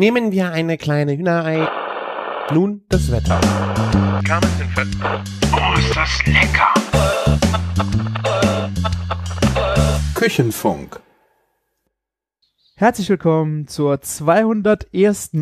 Nehmen wir eine kleine Hühnerei. Nun das Wetter. Oh, ist das lecker! Küchenfunk. Herzlich willkommen zur 201.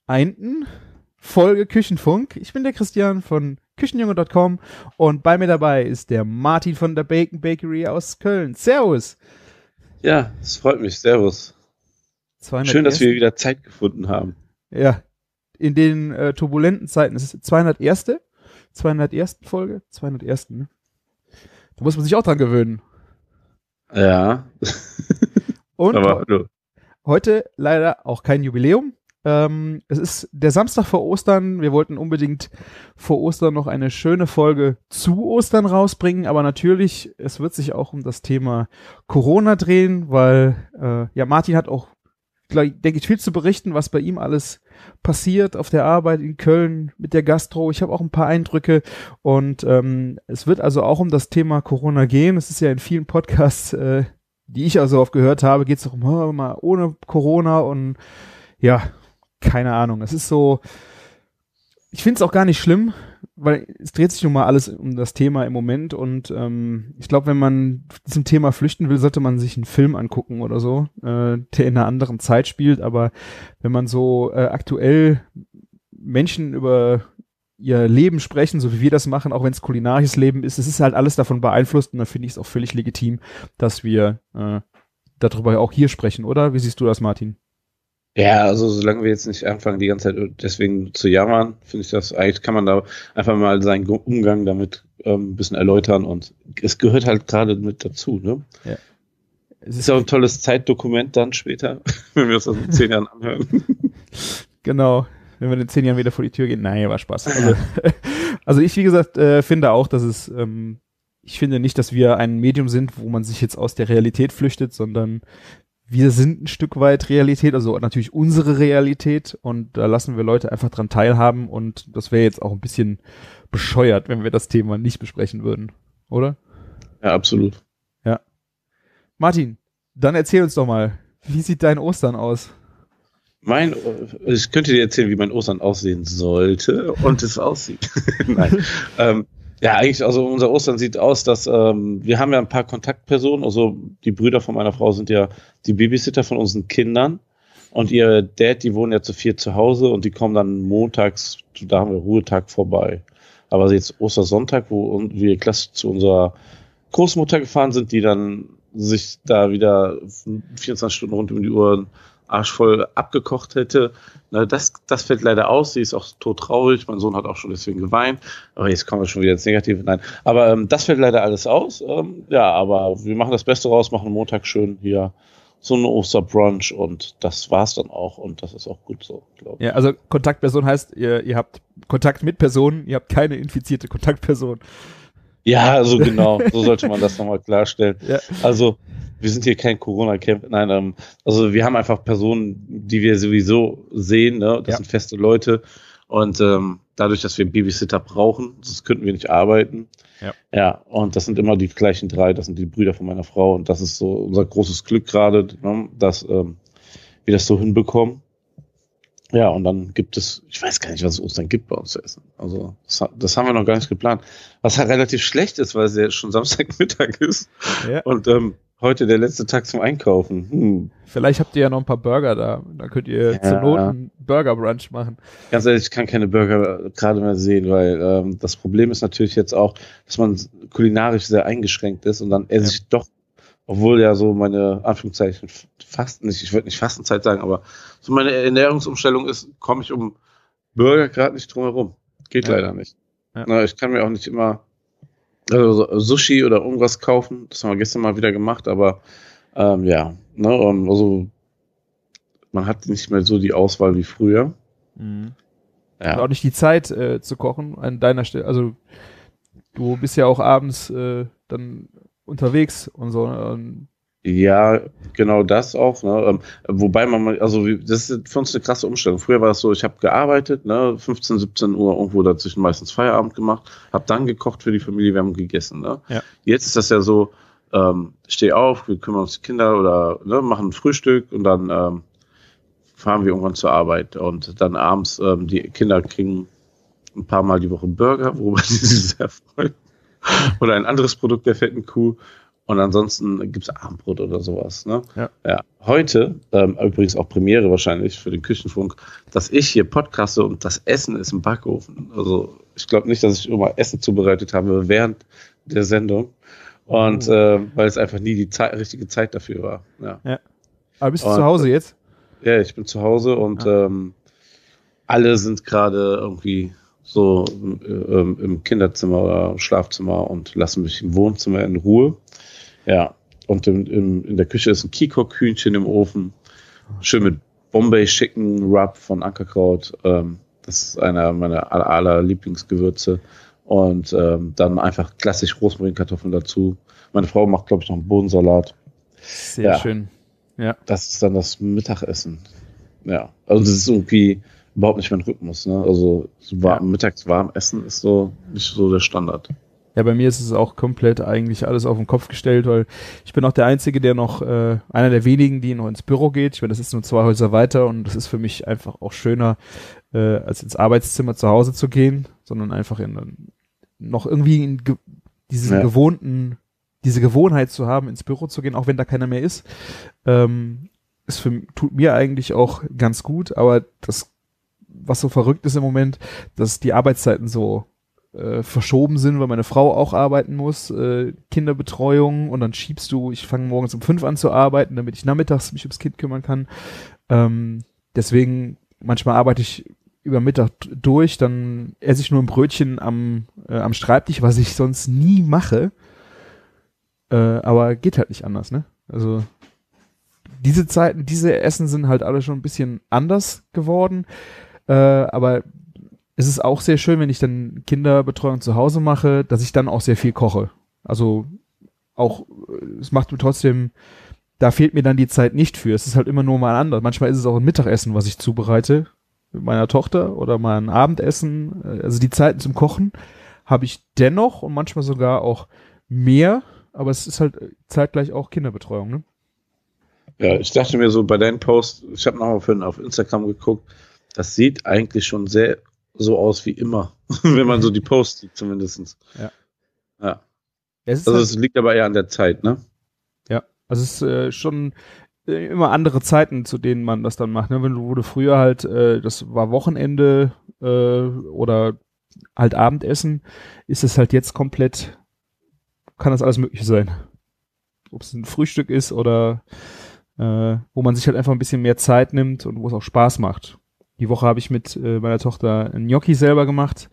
Folge Küchenfunk. Ich bin der Christian von Küchenjunge.com und bei mir dabei ist der Martin von der Bacon Bakery aus Köln. Servus! Ja, es freut mich. Servus. 201. Schön, dass wir wieder Zeit gefunden haben. Ja, in den turbulenten Zeiten. Es ist 201. Folge? 201. Ne? Da muss man sich auch dran gewöhnen. Ja. Und Aber hallo. Heute leider auch kein Jubiläum. Es ist der Samstag vor Ostern. Wir wollten unbedingt vor Ostern noch eine schöne Folge zu Ostern rausbringen, aber natürlich, es wird sich auch um das Thema Corona drehen, weil Martin hat auch, denke ich, viel zu berichten, was bei ihm alles passiert auf der Arbeit in Köln mit der Gastro. Ich habe auch ein paar Eindrücke und es wird also auch um das Thema Corona gehen. Es ist ja in vielen Podcasts, die ich also oft gehört habe, geht es darum, mal ohne Corona und ja, keine Ahnung. Es ist so, ich finde es auch gar nicht schlimm, weil es dreht sich nun mal alles um das Thema im Moment und ich glaube, wenn man diesem Thema flüchten will, sollte man sich einen Film angucken oder so, der in einer anderen Zeit spielt, aber wenn man so aktuell Menschen über ihr Leben sprechen, so wie wir das machen, auch wenn es kulinarisches Leben ist, es ist halt alles davon beeinflusst und da finde ich es auch völlig legitim, dass wir darüber auch hier sprechen, oder? Wie siehst du das, Martin? Ja, also solange wir jetzt nicht anfangen, die ganze Zeit deswegen zu jammern, finde ich das, eigentlich kann man da einfach mal seinen Umgang damit ein bisschen erläutern und es gehört halt gerade mit dazu, ne? Ja. Es ist ja auch ein tolles Zeitdokument dann später, wenn wir uns das in 10 Jahren anhören. Genau, wenn wir in 10 Jahren wieder vor die Tür gehen. Nein, war Spaß. Also ich, wie gesagt, finde auch, dass es, ich finde nicht, dass wir ein Medium sind, wo man sich jetzt aus der Realität flüchtet, sondern wir sind ein Stück weit Realität, also natürlich unsere Realität und da lassen wir Leute einfach dran teilhaben und das wäre jetzt auch ein bisschen bescheuert, wenn wir das Thema nicht besprechen würden, oder? Ja, absolut. Ja. Martin, dann erzähl uns doch mal, wie sieht dein Ostern aus? Ich könnte dir erzählen, wie mein Ostern aussehen sollte und es aussieht. Nein. Ja, eigentlich, also unser Ostern sieht aus, dass wir haben ja ein paar Kontaktpersonen, also die Brüder von meiner Frau sind ja die Babysitter von unseren Kindern und ihr Dad, die wohnen ja zu 4 zu Hause und die kommen dann montags, da haben wir Ruhetag vorbei. Aber jetzt Ostersonntag, wo wir klassisch zu unserer Großmutter gefahren sind, die dann sich da wieder 24 Stunden rund um die Uhr arschvoll abgekocht hätte. Na, das fällt leider aus. Sie ist auch todtraurig. Mein Sohn hat auch schon deswegen geweint. Aber jetzt kommen wir schon wieder ins Negative. Nein. Aber das fällt leider alles aus. Ja, aber wir machen das Beste raus, machen Montag schön hier so eine Osterbrunch und das war's dann auch und das ist auch gut so, glaube ich. Ja, also Kontaktperson heißt, ihr habt Kontakt mit Personen, ihr habt keine infizierte Kontaktperson. Ja, also genau. So sollte man das nochmal klarstellen. Ja. Also wir sind hier kein Corona-Camp. Nein, also wir haben einfach Personen, die wir sowieso sehen. Ne? Das sind feste Leute. Und dadurch, dass wir Babysitter brauchen, sonst könnten wir nicht arbeiten. Ja, und das sind immer die gleichen 3. Das sind die Brüder von meiner Frau. Und das ist so unser großes Glück gerade, ne? Dass wir das so hinbekommen. Ja, und dann gibt es, ich weiß gar nicht, was es Ostern gibt bei uns zu essen. Also das haben wir noch gar nicht geplant. Was halt relativ schlecht ist, weil es ja schon Samstagmittag ist. Ja. Und heute der letzte Tag zum Einkaufen. Vielleicht habt ihr ja noch ein paar Burger da. Da könnt ihr zur Not einen Burger-Brunch machen. Ganz ehrlich, ich kann keine Burger gerade mehr sehen, weil das Problem ist natürlich jetzt auch, dass man kulinarisch sehr eingeschränkt ist und dann esse ich doch, obwohl ja so meine, Anführungszeichen, ich würde nicht Fastenzeit sagen, aber so meine Ernährungsumstellung ist, komme ich um Burger gerade nicht drum herum. Geht leider nicht. Ja. Na, ich kann mir auch nicht immer Sushi oder irgendwas kaufen. Das haben wir gestern mal wieder gemacht, aber also man hat nicht mehr so die Auswahl wie früher. Mhm. Ja. Und auch nicht die Zeit zu kochen an deiner Stelle. Also du bist ja auch abends dann unterwegs und so. Ja, genau das auch. Ne? Wobei das ist für uns eine krasse Umstellung. Früher war es so, ich habe gearbeitet, ne? 15, 17 Uhr irgendwo dazwischen meistens Feierabend gemacht, habe dann gekocht für die Familie, wir haben gegessen. Ne? Ja. Jetzt ist das ja so, steh auf, wir kümmern uns die Kinder oder machen ein Frühstück und dann fahren wir irgendwann zur Arbeit und dann abends, die Kinder kriegen ein paar Mal die Woche Burger, worüber die sich sehr freuen. Oder ein anderes Produkt der fetten Kuh. Und ansonsten gibt es Abendbrot oder sowas. Ne? Ja. Heute, übrigens auch Premiere wahrscheinlich für den Küchenfunk, dass ich hier podcaste und das Essen ist im Backofen. Also ich glaube nicht, dass ich immer Essen zubereitet habe während der Sendung. Und weil es einfach nie die richtige Zeit dafür war. Ja. Aber bist du zu Hause jetzt? Ja, ich bin zu Hause und alle sind gerade irgendwie so im Kinderzimmer oder Schlafzimmer und lassen mich im Wohnzimmer in Ruhe. Ja, und in der Küche ist ein Kikok-Hühnchen im Ofen. Schön mit Bombay Chicken Rub von Ankerkraut. Das ist einer meiner aller Lieblingsgewürze. Und dann einfach klassisch Rosmarinkartoffeln dazu. Meine Frau macht, glaube ich, noch einen Bohnensalat. Sehr schön. Ja. Das ist dann das Mittagessen. Ja, also das ist irgendwie überhaupt nicht mein Rhythmus. Ne? Also so mittags warm essen ist so nicht so der Standard. Ja, bei mir ist es auch komplett eigentlich alles auf den Kopf gestellt, weil ich bin auch der Einzige, der noch, einer der wenigen, die noch ins Büro geht. Ich meine, das ist nur 2 Häuser weiter und das ist für mich einfach auch schöner, als ins Arbeitszimmer zu Hause zu gehen, sondern einfach noch irgendwie diese Gewohnheit zu haben, ins Büro zu gehen, auch wenn da keiner mehr ist. Tut mir eigentlich auch ganz gut, aber das, was so verrückt ist im Moment, dass die Arbeitszeiten so verschoben sind, weil meine Frau auch arbeiten muss, Kinderbetreuung und dann ich fange morgens um 5 an zu arbeiten, damit ich nachmittags mich ums Kind kümmern kann. Deswegen, manchmal arbeite ich über Mittag durch, dann esse ich nur ein Brötchen am Schreibtisch, was ich sonst nie mache. Aber geht halt nicht anders, ne? Also diese Zeiten, diese Essen sind halt alle schon ein bisschen anders geworden, aber es ist auch sehr schön, wenn ich dann Kinderbetreuung zu Hause mache, dass ich dann auch sehr viel koche. Also auch, es macht mir trotzdem, da fehlt mir dann die Zeit nicht für. Es ist halt immer nur mal anders. Manchmal ist es auch ein Mittagessen, was ich zubereite mit meiner Tochter oder mal ein Abendessen. Also die Zeiten zum Kochen habe ich dennoch und manchmal sogar auch mehr, aber es ist halt zeitgleich auch Kinderbetreuung, ne? Ja, ich dachte mir so bei deinen Posts, ich habe nochmal vorhin auf Instagram geguckt, das sieht eigentlich schon sehr so aus wie immer, wenn man so die Posts sieht zumindest. Ja. Es liegt aber eher an der Zeit, ne? Ja, also es ist schon immer andere Zeiten, zu denen man das dann macht. Ne? Wo du früher halt, das war Wochenende oder halt Abendessen, ist es halt jetzt komplett, kann das alles mögliche sein. Ob es ein Frühstück ist oder wo man sich halt einfach ein bisschen mehr Zeit nimmt und wo es auch Spaß macht. Die Woche habe ich mit meiner Tochter ein Gnocchi selber gemacht.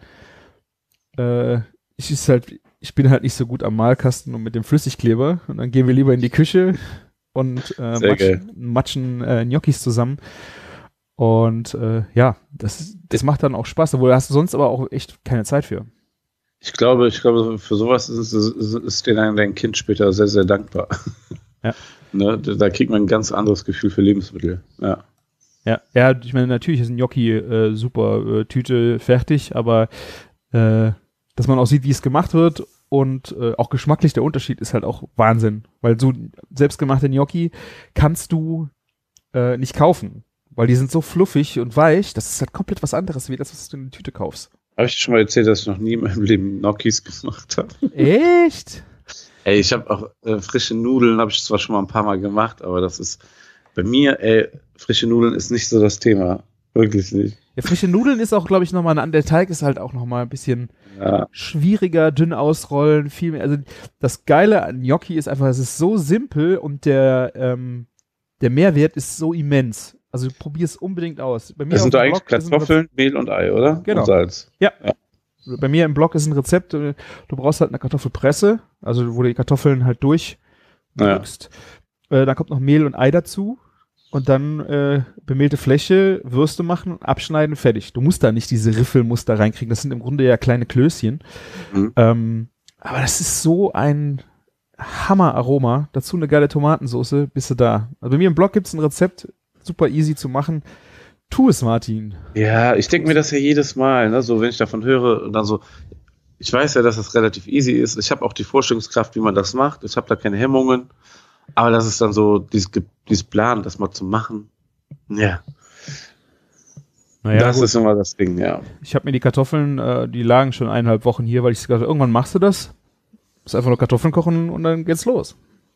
Ich bin halt nicht so gut am Malkasten und mit dem Flüssigkleber. Und dann gehen wir lieber in die Küche und matschen Gnocchis zusammen. Und das macht dann auch Spaß. Obwohl, da hast du sonst aber auch echt keine Zeit für. Ich glaube, für sowas ist dein Kind später sehr, sehr dankbar. Ja. Ne? Da kriegt man ein ganz anderes Gefühl für Lebensmittel. Ja. Ja, ich meine, natürlich ist ein Gnocchi super Tüte fertig, aber dass man auch sieht, wie es gemacht wird und auch geschmacklich der Unterschied ist halt auch Wahnsinn, weil so selbstgemachte Gnocchi kannst du nicht kaufen, weil die sind so fluffig und weich, das ist halt komplett was anderes, wie das, was du in der Tüte kaufst. Habe ich schon mal erzählt, dass ich noch nie in meinem Leben Gnocchis gemacht habe? Echt? Ey, ich habe auch frische Nudeln, habe ich zwar schon mal ein paar Mal gemacht, aber das ist bei mir, frische Nudeln ist nicht so das Thema. Wirklich nicht. Ja, frische Nudeln ist auch, glaube ich, nochmal, der Teig ist halt auch nochmal ein bisschen schwieriger, dünn ausrollen, viel mehr. Also das Geile an Gnocchi ist einfach, es ist so simpel und der Mehrwert ist so immens. Also du probierst unbedingt aus. Bei mir das sind doch eigentlich Kartoffeln, Mehl und Ei, oder? Genau. Und Salz. Ja. Bei mir im Blog ist ein Rezept, du brauchst halt eine Kartoffelpresse, also wo du die Kartoffeln halt durchdrückst. Dann kommt noch Mehl und Ei dazu und dann bemehlte Fläche, Würste machen, abschneiden, fertig. Du musst da nicht diese Riffelmuster reinkriegen, das sind im Grunde ja kleine Klößchen. Mhm. Aber das ist so ein Hammeraroma. Dazu eine geile Tomatensauce, bist du da. Also bei mir im Blog gibt es ein Rezept, super easy zu machen. Tu es, Martin. Ja, ich denke mir das ja jedes Mal, ne? So wenn ich davon höre und dann so, ich weiß ja, dass das relativ easy ist. Ich habe auch die Vorstellungskraft, wie man das macht. Ich habe da keine Hemmungen. Aber das ist dann so, dieses Plan, das mal zu machen. Ja. Naja, das gut. ist immer das Ding, ja. Ich habe mir die Kartoffeln, die lagen schon 1,5 Wochen hier, weil ich gesagt habe, irgendwann machst du das. Ist einfach nur Kartoffeln kochen und dann geht's los.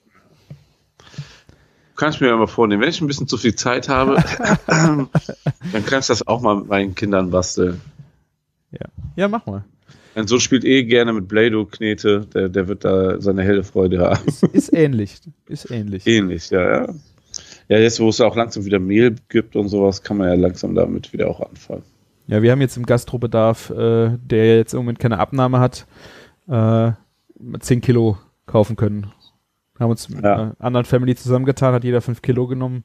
Du kannst mir ja mal vornehmen, wenn ich ein bisschen zu viel Zeit habe, dann kannst du das auch mal mit meinen Kindern basteln. Ja, mach mal. Denn so spielt gerne mit Play-Doh-Knete, der wird da seine helle Freude haben. Ist ähnlich. Ist ähnlich. Ähnlich, ja. Ja, jetzt, wo es auch langsam wieder Mehl gibt und sowas, kann man ja langsam damit wieder auch anfangen. Ja, wir haben jetzt im Gastrobedarf, der jetzt im Moment keine Abnahme hat, 10 Kilo kaufen können. Haben uns mit einer anderen Family zusammengetan, hat jeder 5 Kilo genommen.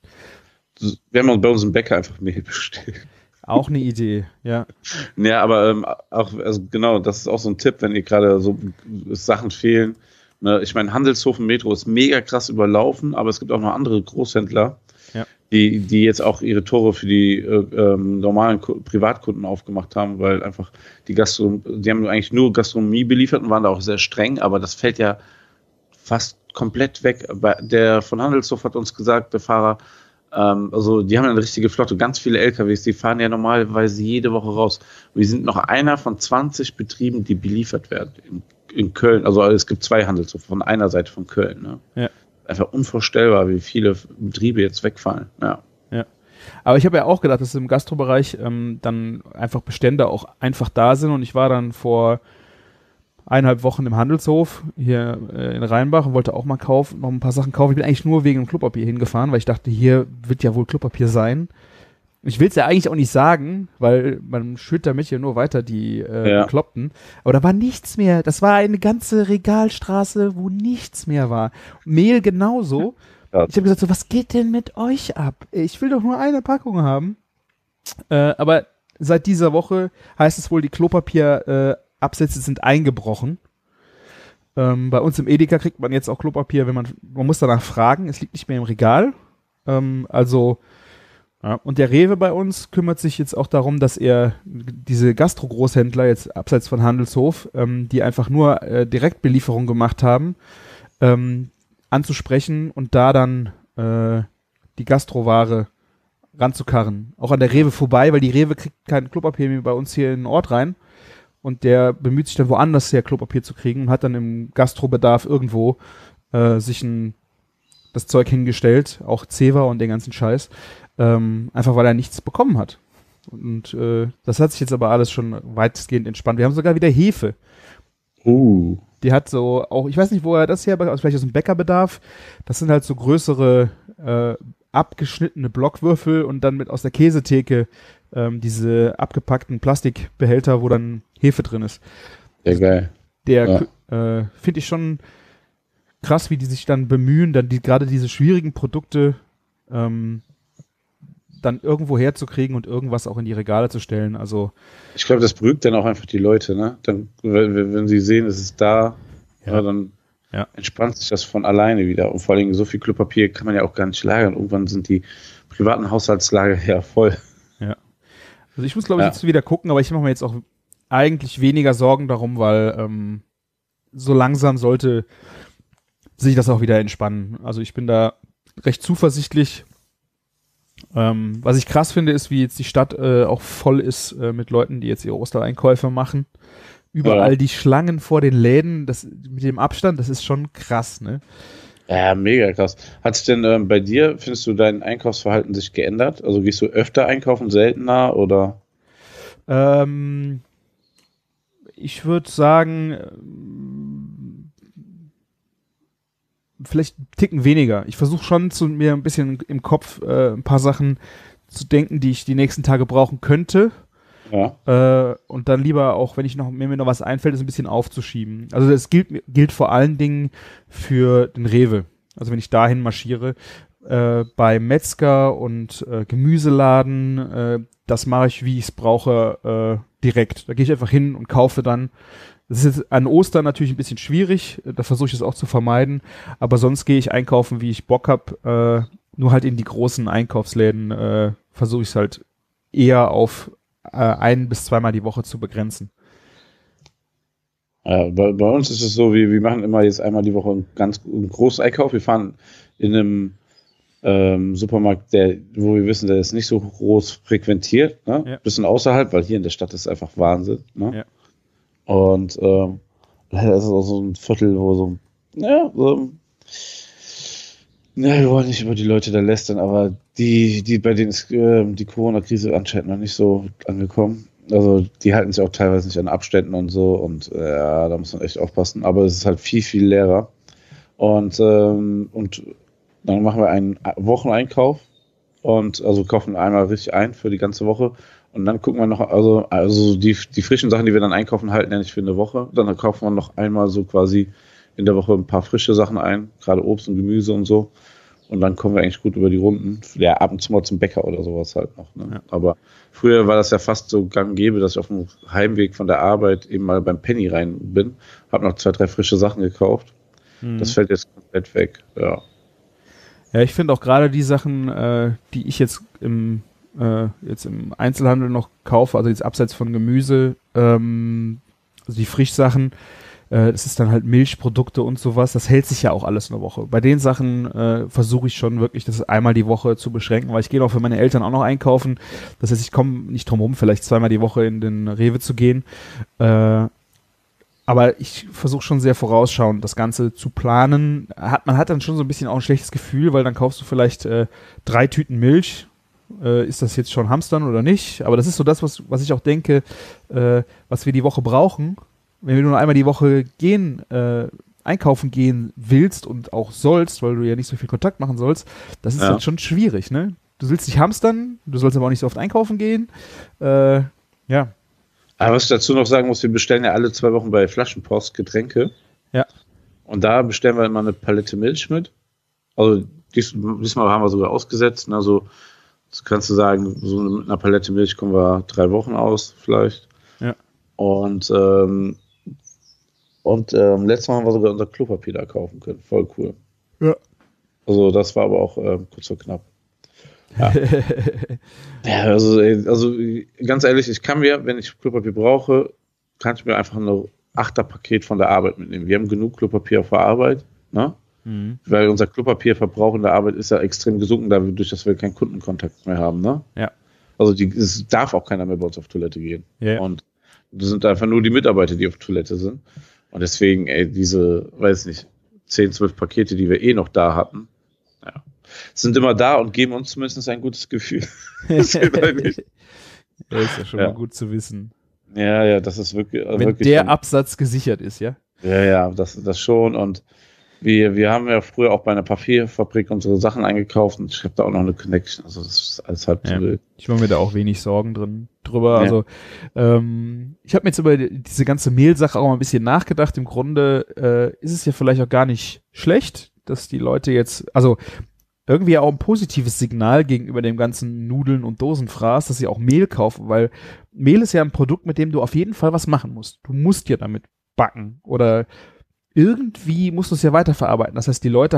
Wir haben bei uns im Bäcker einfach Mehl bestellt. Auch eine Idee, ja. Ja, aber auch, also genau, das ist auch so ein Tipp, wenn ihr gerade so Sachen fehlen. Ne? Ich meine, Handelshof und Metro ist mega krass überlaufen, aber es gibt auch noch andere Großhändler, die jetzt auch ihre Tore für die normalen Privatkunden aufgemacht haben, weil einfach die haben eigentlich nur Gastronomie beliefert und waren da auch sehr streng, aber das fällt ja fast komplett weg. Der von Handelshof hat uns gesagt, der Fahrer, also die haben eine richtige Flotte, ganz viele LKWs, die fahren ja normalerweise jede Woche raus. Und wir sind noch einer von 20 Betrieben, die beliefert werden in Köln. Also es gibt 2 Handelshof von einer Seite von Köln. Ne? Ja. Einfach unvorstellbar, wie viele Betriebe jetzt wegfallen. Ja. Aber ich habe ja auch gedacht, dass im Gastrobereich dann einfach Bestände auch einfach da sind. Und ich war dann vor 1,5 Wochen im Handelshof hier in Rheinbach und wollte auch mal noch ein paar Sachen kaufen. Ich bin eigentlich nur wegen dem Klopapier hingefahren, weil ich dachte, hier wird ja wohl Klopapier sein. Ich will es ja eigentlich auch nicht sagen, weil man schürt damit ja nur weiter die Bekloppten. Aber da war nichts mehr. Das war eine ganze Regalstraße, wo nichts mehr war. Mehl genauso. Ja. Ich habe gesagt, so, was geht denn mit euch ab? Ich will doch nur eine Packung haben. Aber seit dieser Woche heißt es wohl, die Klopapierabsätze sind eingebrochen. Bei uns im Edeka kriegt man jetzt auch Klopapier, man muss danach fragen, es liegt nicht mehr im Regal. Und der Rewe bei uns kümmert sich jetzt auch darum, dass er diese Gastro-Großhändler jetzt abseits von Handelshof, die einfach nur Direktbelieferung gemacht haben, anzusprechen und da dann die Gastroware ranzukarren. Auch an der Rewe vorbei, weil die Rewe kriegt kein Klopapier mehr bei uns hier in den Ort rein. Und der bemüht sich dann woanders her Klopapier zu kriegen und hat dann im Gastrobedarf irgendwo sich das Zeug hingestellt, auch Zewa und den ganzen Scheiß, einfach weil er nichts bekommen hat. Und das hat sich jetzt aber alles schon weitestgehend entspannt. Wir haben sogar wieder Hefe. Die hat so auch, ich weiß nicht, wo er das her, vielleicht aus dem Bäckerbedarf. Das sind halt so größere abgeschnittene Blockwürfel und dann mit aus der Käsetheke diese abgepackten Plastikbehälter, wo dann Hefe drin ist. Sehr geil. Finde ich schon krass, wie die sich dann bemühen, dann gerade diese schwierigen Produkte dann irgendwo herzukriegen und irgendwas auch in die Regale zu stellen. Also ich glaube, das beruhigt dann auch einfach die Leute, ne? Dann, wenn sie sehen, es ist da, dann entspannt sich das von alleine wieder. Und vor allem so viel Klopapier kann man ja auch gar nicht lagern. Irgendwann sind die privaten Haushaltslager ja voll. Ja. Also ich muss, glaube ich, jetzt wieder gucken, aber ich mache mir jetzt auch eigentlich weniger Sorgen darum, weil so langsam sollte sich das auch wieder entspannen. Also ich bin da recht zuversichtlich. Was ich krass finde, ist, wie jetzt die Stadt auch voll ist mit Leuten, die jetzt ihre Ostereinkäufe machen. Überall die Schlangen vor den Läden, das mit dem Abstand, das ist schon krass, ne? Ja, mega krass. Hat sich denn bei dir, findest du dein Einkaufsverhalten sich geändert? Also gehst du öfter einkaufen, seltener oder? Ich würde sagen, vielleicht einen Ticken weniger. Ich versuche schon mir ein bisschen im Kopf ein paar Sachen zu denken, die ich die nächsten Tage brauchen könnte. Ja. Und dann lieber auch, wenn mir noch was einfällt, es ein bisschen aufzuschieben. Also das gilt vor allen Dingen für den Rewe. Also wenn ich dahin marschiere, bei Metzger und Gemüseladen, das mache ich, wie ich es brauche, direkt. Da gehe ich einfach hin und kaufe dann. Das ist jetzt an Ostern natürlich ein bisschen schwierig, da versuche ich es auch zu vermeiden, aber sonst gehe ich einkaufen, wie ich Bock habe, nur halt in die großen Einkaufsläden versuche ich es halt eher auf 1- bis 2-mal die Woche zu begrenzen. Ja, bei uns ist es so, wir machen immer jetzt einmal die Woche einen großen Einkauf. Wir fahren in einem Supermarkt, wo wir wissen, der ist nicht so groß frequentiert, ne? Ja. Bisschen außerhalb, weil hier in der Stadt ist einfach Wahnsinn, ne? Ja. Und leider ist es auch so ein Viertel, wo so, ja, wir wollen nicht über die Leute da lästern, aber bei denen ist die Corona-Krise anscheinend noch nicht so angekommen. Also die halten sich auch teilweise nicht an Abständen und so und ja, da muss man echt aufpassen. Aber es ist halt viel, viel leerer. Und dann machen wir einen Wocheneinkauf und also kaufen einmal richtig ein für die ganze Woche. Und dann gucken wir noch, also die frischen Sachen, die wir dann einkaufen, halten ja nicht für eine Woche. Dann kaufen wir noch einmal so quasi in der Woche ein paar frische Sachen ein, gerade Obst und Gemüse und so. Und dann kommen wir eigentlich gut über die Runden. Ja, ab und zu mal zum Bäcker oder sowas halt noch. Ne? Ja. Aber früher war das ja fast so gang und gäbe, dass ich auf dem Heimweg von der Arbeit eben mal beim Penny rein bin. Hab noch 2, 3 frische Sachen gekauft. Das fällt jetzt komplett weg, ja. Ja, ich finde auch gerade die Sachen, die ich jetzt im Einzelhandel noch kaufe, also jetzt abseits von Gemüse, also die Frischsachen, das ist dann halt Milchprodukte und sowas, das hält sich ja auch alles eine Woche. Bei den Sachen versuche ich schon wirklich, das einmal die Woche zu beschränken, weil ich gehe auch für meine Eltern auch noch einkaufen. Das heißt, ich komme nicht drum rum, vielleicht 2-mal die Woche in den Rewe zu gehen. Aber ich versuche schon sehr vorausschauend, das Ganze zu planen. Man hat dann schon so ein bisschen auch ein schlechtes Gefühl, weil dann kaufst du vielleicht 3 Tüten Milch. Ist das jetzt schon Hamstern oder nicht? Aber das ist so das, was ich auch denke, was wir die Woche brauchen. Wenn du nur einmal die Woche einkaufen gehen willst und auch sollst, weil du ja nicht so viel Kontakt machen sollst, das ist dann schon schwierig, ne? Du willst nicht hamstern, du sollst aber auch nicht so oft einkaufen gehen. Ja. Aber was ich dazu noch sagen muss, wir bestellen ja alle 2 Wochen bei Flaschenpost Getränke. Ja. Und da bestellen wir immer eine Palette Milch mit. Also diesmal haben wir sogar ausgesetzt. Also das kannst du sagen, so mit einer Palette Milch kommen wir 3 Wochen aus vielleicht. Ja. Und letztes Mal haben wir sogar unser Klopapier da kaufen können. Voll cool. Ja. Also das war aber auch kurz vor knapp. Ja. Ja, also ganz ehrlich, ich kann mir, wenn ich Klopapier brauche, kann ich mir einfach ein 8er-Paket von der Arbeit mitnehmen. Wir haben genug Klopapier auf der Arbeit, ne? Mhm. Weil unser Klopapierverbrauch in der Arbeit ist ja extrem gesunken, dadurch, dass wir keinen Kundenkontakt mehr haben, ne? Ja. Also es darf auch keiner mehr bei uns auf Toilette gehen. Ja. Und das sind einfach nur die Mitarbeiter, die auf Toilette sind. Und deswegen, diese, weiß nicht, 10, 12 Pakete, die wir noch da hatten, ja, sind immer da und geben uns zumindest ein gutes Gefühl. Das geht halt nicht. Ja, ist ja schon mal gut zu wissen. Ja, das ist wirklich. Wenn wirklich der Absatz gesichert ist, ja? Ja, das schon. Und wir haben ja früher auch bei einer Papierfabrik unsere Sachen eingekauft und ich habe da auch noch eine Connection. Also das ist alles halb so wild. Ich mache mir da auch wenig Sorgen drüber. Ja. Also ich habe mir jetzt über diese ganze Mehlsache auch mal ein bisschen nachgedacht. Im Grunde ist es ja vielleicht auch gar nicht schlecht, dass die Leute jetzt, also irgendwie auch ein positives Signal gegenüber dem ganzen Nudeln- und Dosenfraß, dass sie auch Mehl kaufen, weil Mehl ist ja ein Produkt, mit dem du auf jeden Fall was machen musst. Du musst ja damit backen oder irgendwie musst du es ja weiterverarbeiten. Das heißt, die Leute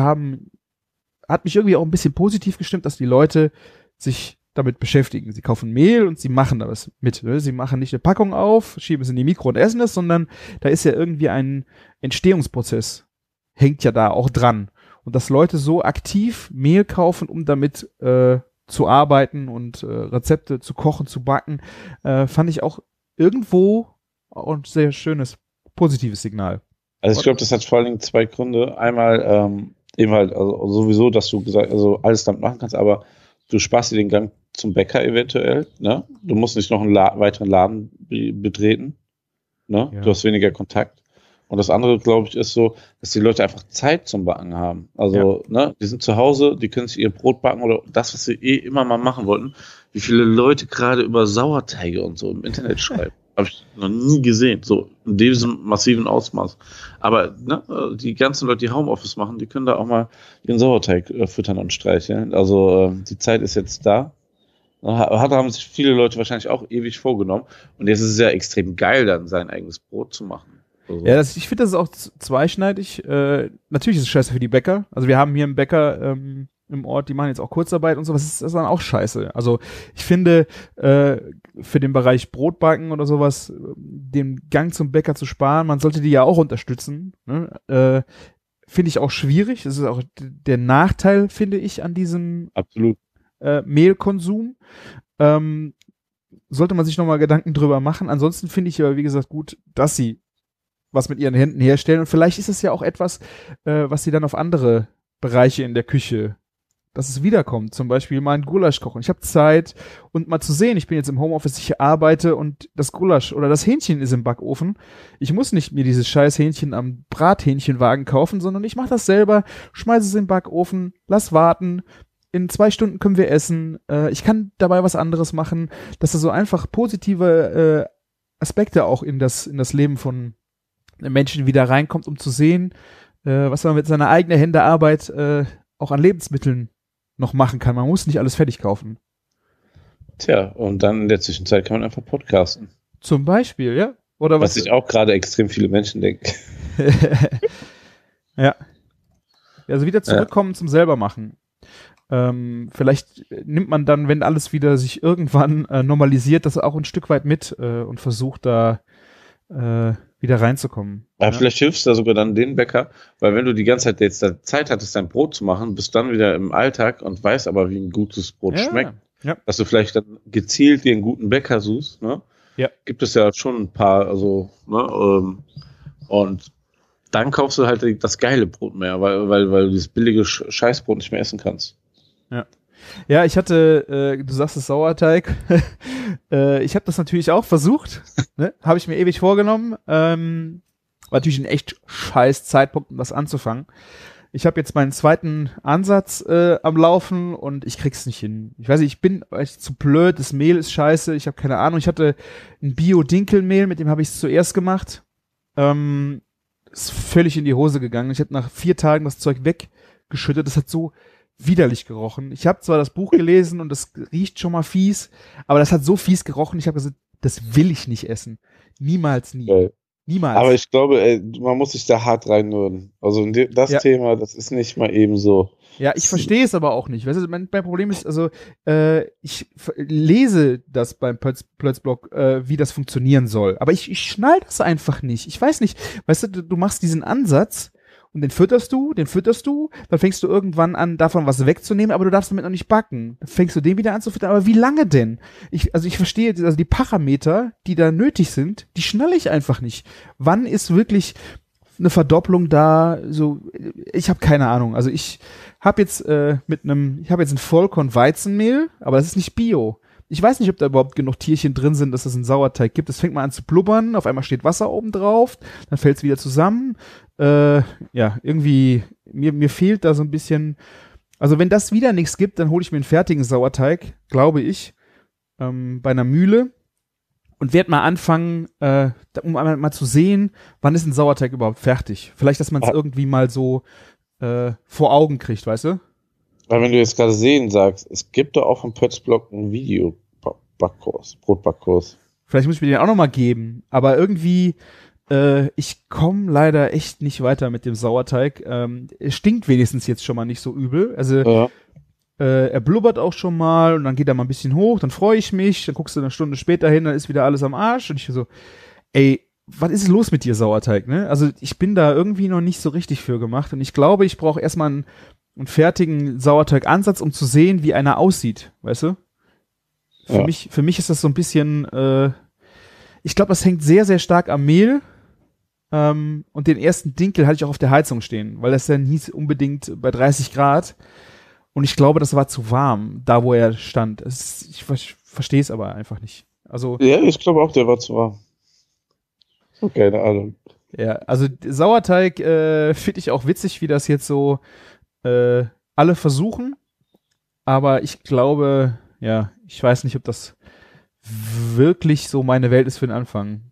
hat mich irgendwie auch ein bisschen positiv gestimmt, dass die Leute sich damit beschäftigen. Sie kaufen Mehl und sie machen da was mit. Ne? Sie machen nicht eine Packung auf, schieben es in die Mikro und essen es, sondern da ist ja irgendwie ein Entstehungsprozess, hängt ja da auch dran. Und dass Leute so aktiv Mehl kaufen, um damit zu arbeiten und Rezepte zu kochen, zu backen, fand ich auch irgendwo auch ein sehr schönes, positives Signal. Also ich glaube, das hat vor allen Dingen 2 Gründe. Einmal eben halt also sowieso, dass du also alles damit machen kannst, aber du sparst dir den Gang zum Bäcker eventuell. Ne? Du musst nicht noch einen weiteren Laden betreten. Ne? Ja. Du hast weniger Kontakt. Und das andere, glaube ich, ist so, dass die Leute einfach Zeit zum Backen haben. Also, ne, die sind zu Hause, die können sich ihr Brot backen oder das, was sie immer mal machen wollten. Wie viele Leute gerade über Sauerteige und so im Internet schreiben. Habe ich noch nie gesehen, so in diesem massiven Ausmaß. Aber ne, die ganzen Leute, die Homeoffice machen, die können da auch mal ihren Sauerteig füttern und streicheln. Also die Zeit ist jetzt da. Haben sich viele Leute wahrscheinlich auch ewig vorgenommen. Und jetzt ist es ja extrem geil, dann sein eigenes Brot zu machen. Also. Ja, ich finde, das ist auch zweischneidig. Natürlich ist es scheiße für die Bäcker. Also wir haben hier einen Bäcker im Ort, die machen jetzt auch Kurzarbeit und sowas. Das ist dann auch scheiße. Also ich finde, für den Bereich Brotbacken oder sowas, den Gang zum Bäcker zu sparen, man sollte die ja auch unterstützen. Ne? finde ich auch schwierig. Das ist auch der Nachteil, finde ich, an diesem Absolut. Mehlkonsum. Sollte man sich nochmal Gedanken drüber machen. Ansonsten finde ich aber, wie gesagt, gut, dass sie was mit ihren Händen herstellen. Und vielleicht ist es ja auch etwas, was sie dann auf andere Bereiche in der Küche, dass es wiederkommt. Zum Beispiel mal ein Gulasch kochen. Ich habe Zeit und mal zu sehen, ich bin jetzt im Homeoffice, ich arbeite und das Gulasch oder das Hähnchen ist im Backofen. Ich muss nicht mir dieses scheiß Hähnchen am Brathähnchenwagen kaufen, sondern ich mache das selber, schmeiße es in den Backofen, lass warten. In 2 Stunden können wir essen. Ich kann dabei was anderes machen, dass da so einfach positive Aspekte auch in das Leben von Menschen wieder reinkommt, um zu sehen, was man mit seiner eigenen Hände Arbeit auch an Lebensmitteln noch machen kann. Man muss nicht alles fertig kaufen. Tja, und dann in der Zwischenzeit kann man einfach podcasten. Zum Beispiel, ja. Oder was sich auch gerade extrem viele Menschen denken. Ja. Also wieder zurückkommen zum selbermachen. Vielleicht nimmt man dann, wenn alles wieder sich irgendwann normalisiert, das auch ein Stück weit mit und versucht da wieder reinzukommen. Ja, vielleicht hilfst du da sogar dann den Bäcker, weil wenn du die ganze Zeit jetzt Zeit hattest, dein Brot zu machen, bist dann wieder im Alltag und weißt aber, wie ein gutes Brot schmeckt, dass du vielleicht dann gezielt dir einen guten Bäcker suchst, ne? Ja. Gibt es ja schon ein paar, also, ne, und dann kaufst du halt das geile Brot mehr, weil du dieses billige Scheißbrot nicht mehr essen kannst. Ja. Ja, ich hatte, du sagst es Sauerteig, ich habe das natürlich auch versucht, ne? Habe ich mir ewig vorgenommen, war natürlich ein echt scheiß Zeitpunkt, um das anzufangen. Ich habe jetzt meinen zweiten Ansatz am Laufen und ich krieg's nicht hin. Ich weiß nicht, ich bin echt zu blöd, das Mehl ist scheiße, ich habe keine Ahnung. Ich hatte ein Bio-Dinkelmehl, mit dem habe ich es zuerst gemacht. Ist völlig in die Hose gegangen. Ich habe nach 4 Tagen das Zeug weggeschüttet, das hat so widerlich gerochen. Ich habe zwar das Buch gelesen und das riecht schon mal fies, aber das hat so fies gerochen, ich habe gesagt, das will ich nicht essen. Niemals, nie. Okay. Niemals. Aber ich glaube, man muss sich da hart reinrühren. Also das Thema, das ist nicht mal eben so. Ja, ich verstehe es aber auch nicht. Weißt du, mein Problem ist, also ich lese das beim Plötzblog, wie das funktionieren soll. Aber ich schnall das einfach nicht. Ich weiß nicht. Weißt du machst diesen Ansatz und den fütterst du, dann fängst du irgendwann an, davon was wegzunehmen, aber du darfst damit noch nicht backen. Dann fängst du den wieder an zu füttern, aber wie lange denn? Ich verstehe, also die Parameter, die da nötig sind, die schnalle ich einfach nicht. Wann ist wirklich eine Verdopplung da? So, ich habe keine Ahnung. Also ich habe jetzt ein Vollkorn-Weizenmehl, aber das ist nicht Bio. Ich weiß nicht, ob da überhaupt genug Tierchen drin sind, dass es einen Sauerteig gibt. Es fängt mal an zu blubbern, auf einmal steht Wasser oben drauf, dann fällt es wieder zusammen. Irgendwie, mir fehlt da so ein bisschen, also wenn das wieder nichts gibt, dann hole ich mir einen fertigen Sauerteig, glaube ich, bei einer Mühle und werde mal anfangen, um mal zu sehen, wann ist ein Sauerteig überhaupt fertig. Vielleicht, dass man es irgendwie mal so vor Augen kriegt, weißt du? Weil wenn du jetzt gerade sehen sagst, es gibt da auch vom Pötzblog einen Video-Backkurs, Brotbackkurs. Vielleicht muss ich mir den auch nochmal geben, aber irgendwie ich komme leider echt nicht weiter mit dem Sauerteig. Es stinkt wenigstens jetzt schon mal nicht so übel. Also er blubbert auch schon mal und dann geht er mal ein bisschen hoch, dann freue ich mich, dann guckst du eine Stunde später hin, dann ist wieder alles am Arsch und ich so, ey, was ist los mit dir, Sauerteig, ne? Also ich bin da irgendwie noch nicht so richtig für gemacht und ich glaube, ich brauche erstmal einen fertigen Sauerteigansatz, um zu sehen, wie einer aussieht, weißt du? Für mich ist das so ein bisschen, ich glaube, das hängt sehr, sehr stark am Mehl. Und den ersten Dinkel hatte ich auch auf der Heizung stehen, weil das dann hieß unbedingt bei 30 Grad. Und ich glaube, das war zu warm, da wo er stand. Ich verstehe es aber einfach nicht. Also, ja, ich glaube auch, der war zu warm. Keine Ahnung. Ja, also Sauerteig finde ich auch witzig, wie das jetzt so alle versuchen. Aber ich glaube, ja, ich weiß nicht, ob das wirklich so meine Welt ist für den Anfang.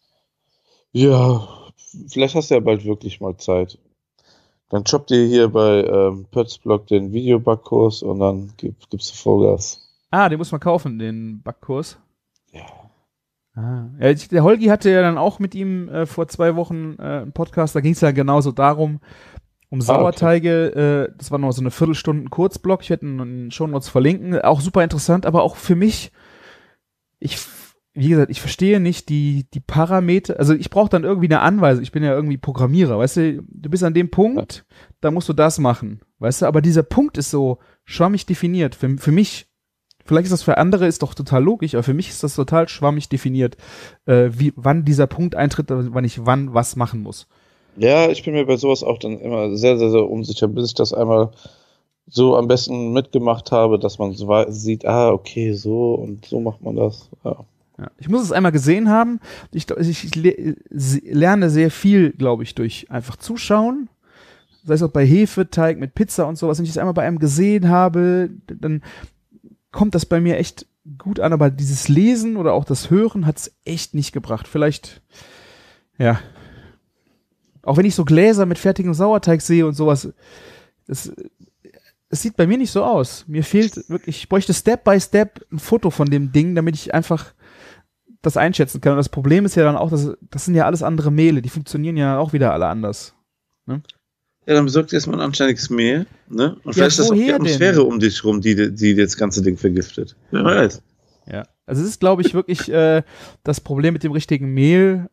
Ja, vielleicht hast du ja bald wirklich mal Zeit. Dann shoppt ihr hier bei Pötzblog den Videobackkurs und dann gibst du Vollgas. Ah, den muss man kaufen, den Backkurs. Ja. Ja, der Holgi hatte ja dann auch mit ihm vor 2 Wochen einen Podcast, da ging es ja genauso darum, um Sauerteige, okay. Das war noch so eine Viertelstunden Kurzblock, ich werde ihn in den Shownotes verlinken, auch super interessant, aber auch für mich, ich wie gesagt, ich verstehe nicht die Parameter, also ich brauche dann irgendwie eine Anweisung, ich bin ja irgendwie Programmierer, weißt du, du bist an dem Punkt, da musst du das machen, weißt du, aber dieser Punkt ist so schwammig definiert, für mich, vielleicht ist das für andere, ist doch total logisch, aber für mich ist das total schwammig definiert, wann dieser Punkt eintritt, wann ich wann was machen muss. Ja, ich bin mir bei sowas auch dann immer sehr, sehr, sehr unsicher, bis ich das einmal so am besten mitgemacht habe, dass man so sieht, okay, so und so macht man das, ja. Ja, ich muss es einmal gesehen haben. Ich lerne sehr viel, glaube ich, durch einfach Zuschauen. Sei es auch bei Hefeteig mit Pizza und sowas. Wenn ich es einmal bei einem gesehen habe, dann kommt das bei mir echt gut an. Aber dieses Lesen oder auch das Hören hat es echt nicht gebracht. Vielleicht, ja. Auch wenn ich so Gläser mit fertigem Sauerteig sehe und sowas, es sieht bei mir nicht so aus. Mir fehlt wirklich, ich bräuchte Step by Step ein Foto von dem Ding, damit ich einfach das einschätzen kann. Und das Problem ist ja dann auch, das sind ja alles andere Mehle, die funktionieren ja auch wieder alle anders. Ne? Ja, dann besorgt erstmal ein anständiges Mehl, ne? Und vielleicht ist das auch die Atmosphäre um dich rum, die das ganze Ding vergiftet. Wer weiß. Ja, also es ist, glaube ich, wirklich das Problem mit dem richtigen Mehl.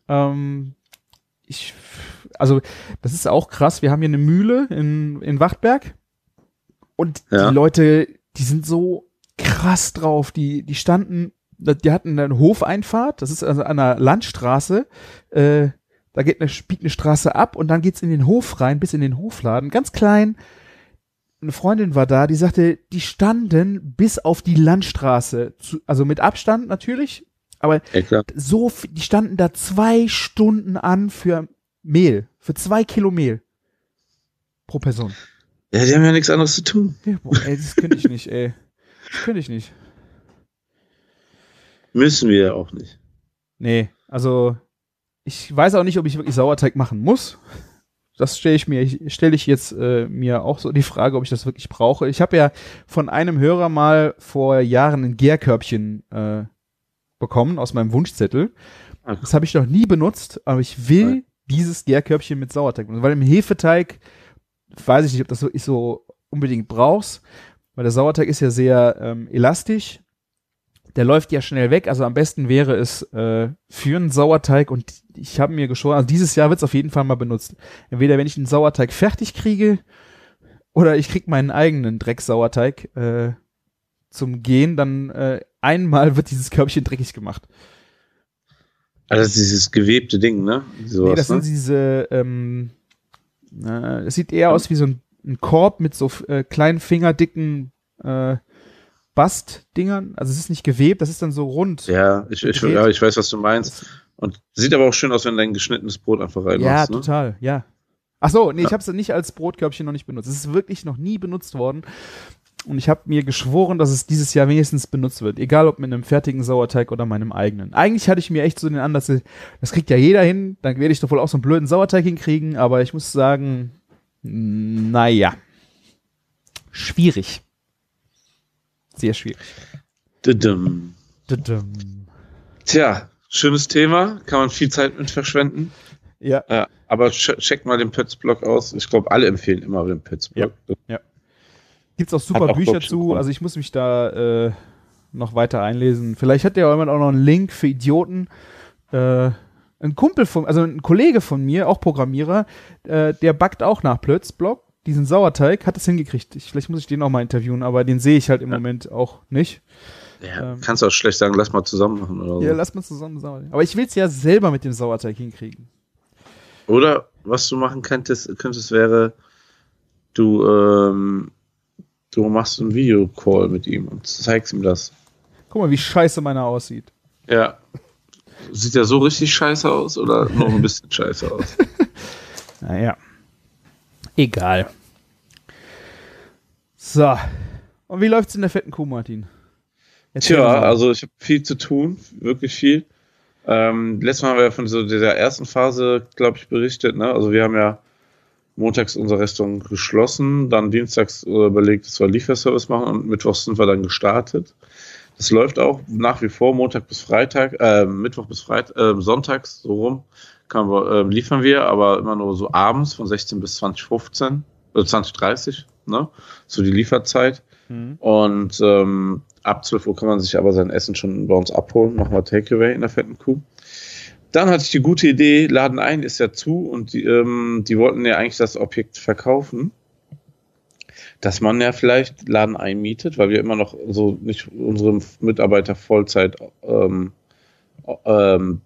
Also das ist auch krass. Wir haben hier eine Mühle in Wachtberg und die Leute, die sind so krass drauf. Die hatten eine Hofeinfahrt, das ist also an einer Landstraße, da biegt eine Straße ab und dann geht's in den Hof rein, bis in den Hofladen, ganz klein. Eine Freundin war da, die sagte, die standen bis auf die Landstraße, also mit Abstand natürlich, aber die standen da 2 Stunden an für Mehl, für 2 Kilo Mehl pro Person. Ja, die haben ja nichts anderes zu tun. Ja, boah, ey, das könnte ich nicht, ey. Das könnte ich nicht. Müssen wir ja auch nicht. Nee, also ich weiß auch nicht, ob ich wirklich Sauerteig machen muss. Das stelle ich jetzt mir auch so die Frage, ob ich das wirklich brauche. Ich habe ja von einem Hörer mal vor Jahren ein Gärkörbchen bekommen aus meinem Wunschzettel. Das habe ich noch nie benutzt, aber ich will dieses Gärkörbchen mit Sauerteig benutzen, weil im Hefeteig weiß ich nicht, ob das wirklich so unbedingt brauchst, weil der Sauerteig ist ja sehr elastisch. Der läuft ja schnell weg, also am besten wäre es für einen Sauerteig und ich habe mir geschworen, also dieses Jahr wird es auf jeden Fall mal benutzt. Entweder wenn ich einen Sauerteig fertig kriege oder ich kriege meinen eigenen Drecksauerteig zum Gehen, dann einmal wird dieses Körbchen dreckig gemacht. Also dieses gewebte Ding, ne? Sowas, nee, das sind diese, es sieht eher aus wie so ein Korb mit so kleinen fingerdicken Bastdingern, also es ist nicht gewebt, das ist dann so rund. Ja, ich weiß, was du meinst. Und sieht aber auch schön aus, wenn du ein geschnittenes Brot einfach reinmachst. Ja, total, ja. Ach so, nee, ich habe es nicht als Brotkörbchen noch nicht benutzt. Es ist wirklich noch nie benutzt worden. Und ich habe mir geschworen, dass es dieses Jahr wenigstens benutzt wird. Egal, ob mit einem fertigen Sauerteig oder meinem eigenen. Eigentlich hatte ich mir echt so den Ansatz, das kriegt ja jeder hin, dann werde ich doch wohl auch so einen blöden Sauerteig hinkriegen. Aber ich muss sagen, naja, schwierig. Sehr schwierig. Tja, schönes Thema. Kann man viel Zeit mit verschwenden. Ja. Aber checkt mal den Pötz-Blog aus. Ich glaube, alle empfehlen immer den Pötz-Blog. Ja. Gibt's auch super Bücher zu. Also ich muss mich da noch weiter einlesen. Vielleicht hat der jemand auch noch einen Link für Idioten. Ein Kollege von mir, auch Programmierer, der backt auch nach Pötz-Blog. Diesen Sauerteig hat es hingekriegt. Vielleicht muss ich den auch mal interviewen, aber den sehe ich halt im Moment auch nicht. Ja, kannst du auch schlecht sagen, lass mal zusammen machen oder so. Ja, lass mal zusammen Sauerteig. Aber ich will es ja selber mit dem Sauerteig hinkriegen. Oder was du machen könntest wäre, du machst einen Videocall mit ihm und zeigst ihm das. Guck mal, wie scheiße meiner aussieht. Ja. Sieht er so richtig scheiße aus oder nur ein bisschen scheiße aus? Naja. Egal. So. Und wie läuft's in der fetten Kuh, Martin? Also ich habe viel zu tun, wirklich viel. Letztes Mal haben wir ja von dieser ersten Phase, glaube ich, berichtet. Ne? Also wir haben ja montags unser Restaurant geschlossen, dann dienstags überlegt, dass wir Lieferservice machen und mittwochs sind wir dann gestartet. Das läuft auch nach wie vor Montag bis Freitag, Mittwoch bis Freitag, sonntags so rum liefern wir, aber immer nur so abends von 16 bis 20:30, ne? So die Lieferzeit. Und ab 12 Uhr kann man sich aber sein Essen schon bei uns abholen. Machen wir Takeaway in der fetten Kuh. Dann hatte ich die gute Idee, Laden ein ist ja zu und die wollten ja eigentlich das Objekt verkaufen. Dass man ja vielleicht Laden einmietet, weil wir immer noch so nicht unsere Mitarbeiter Vollzeit sagen wir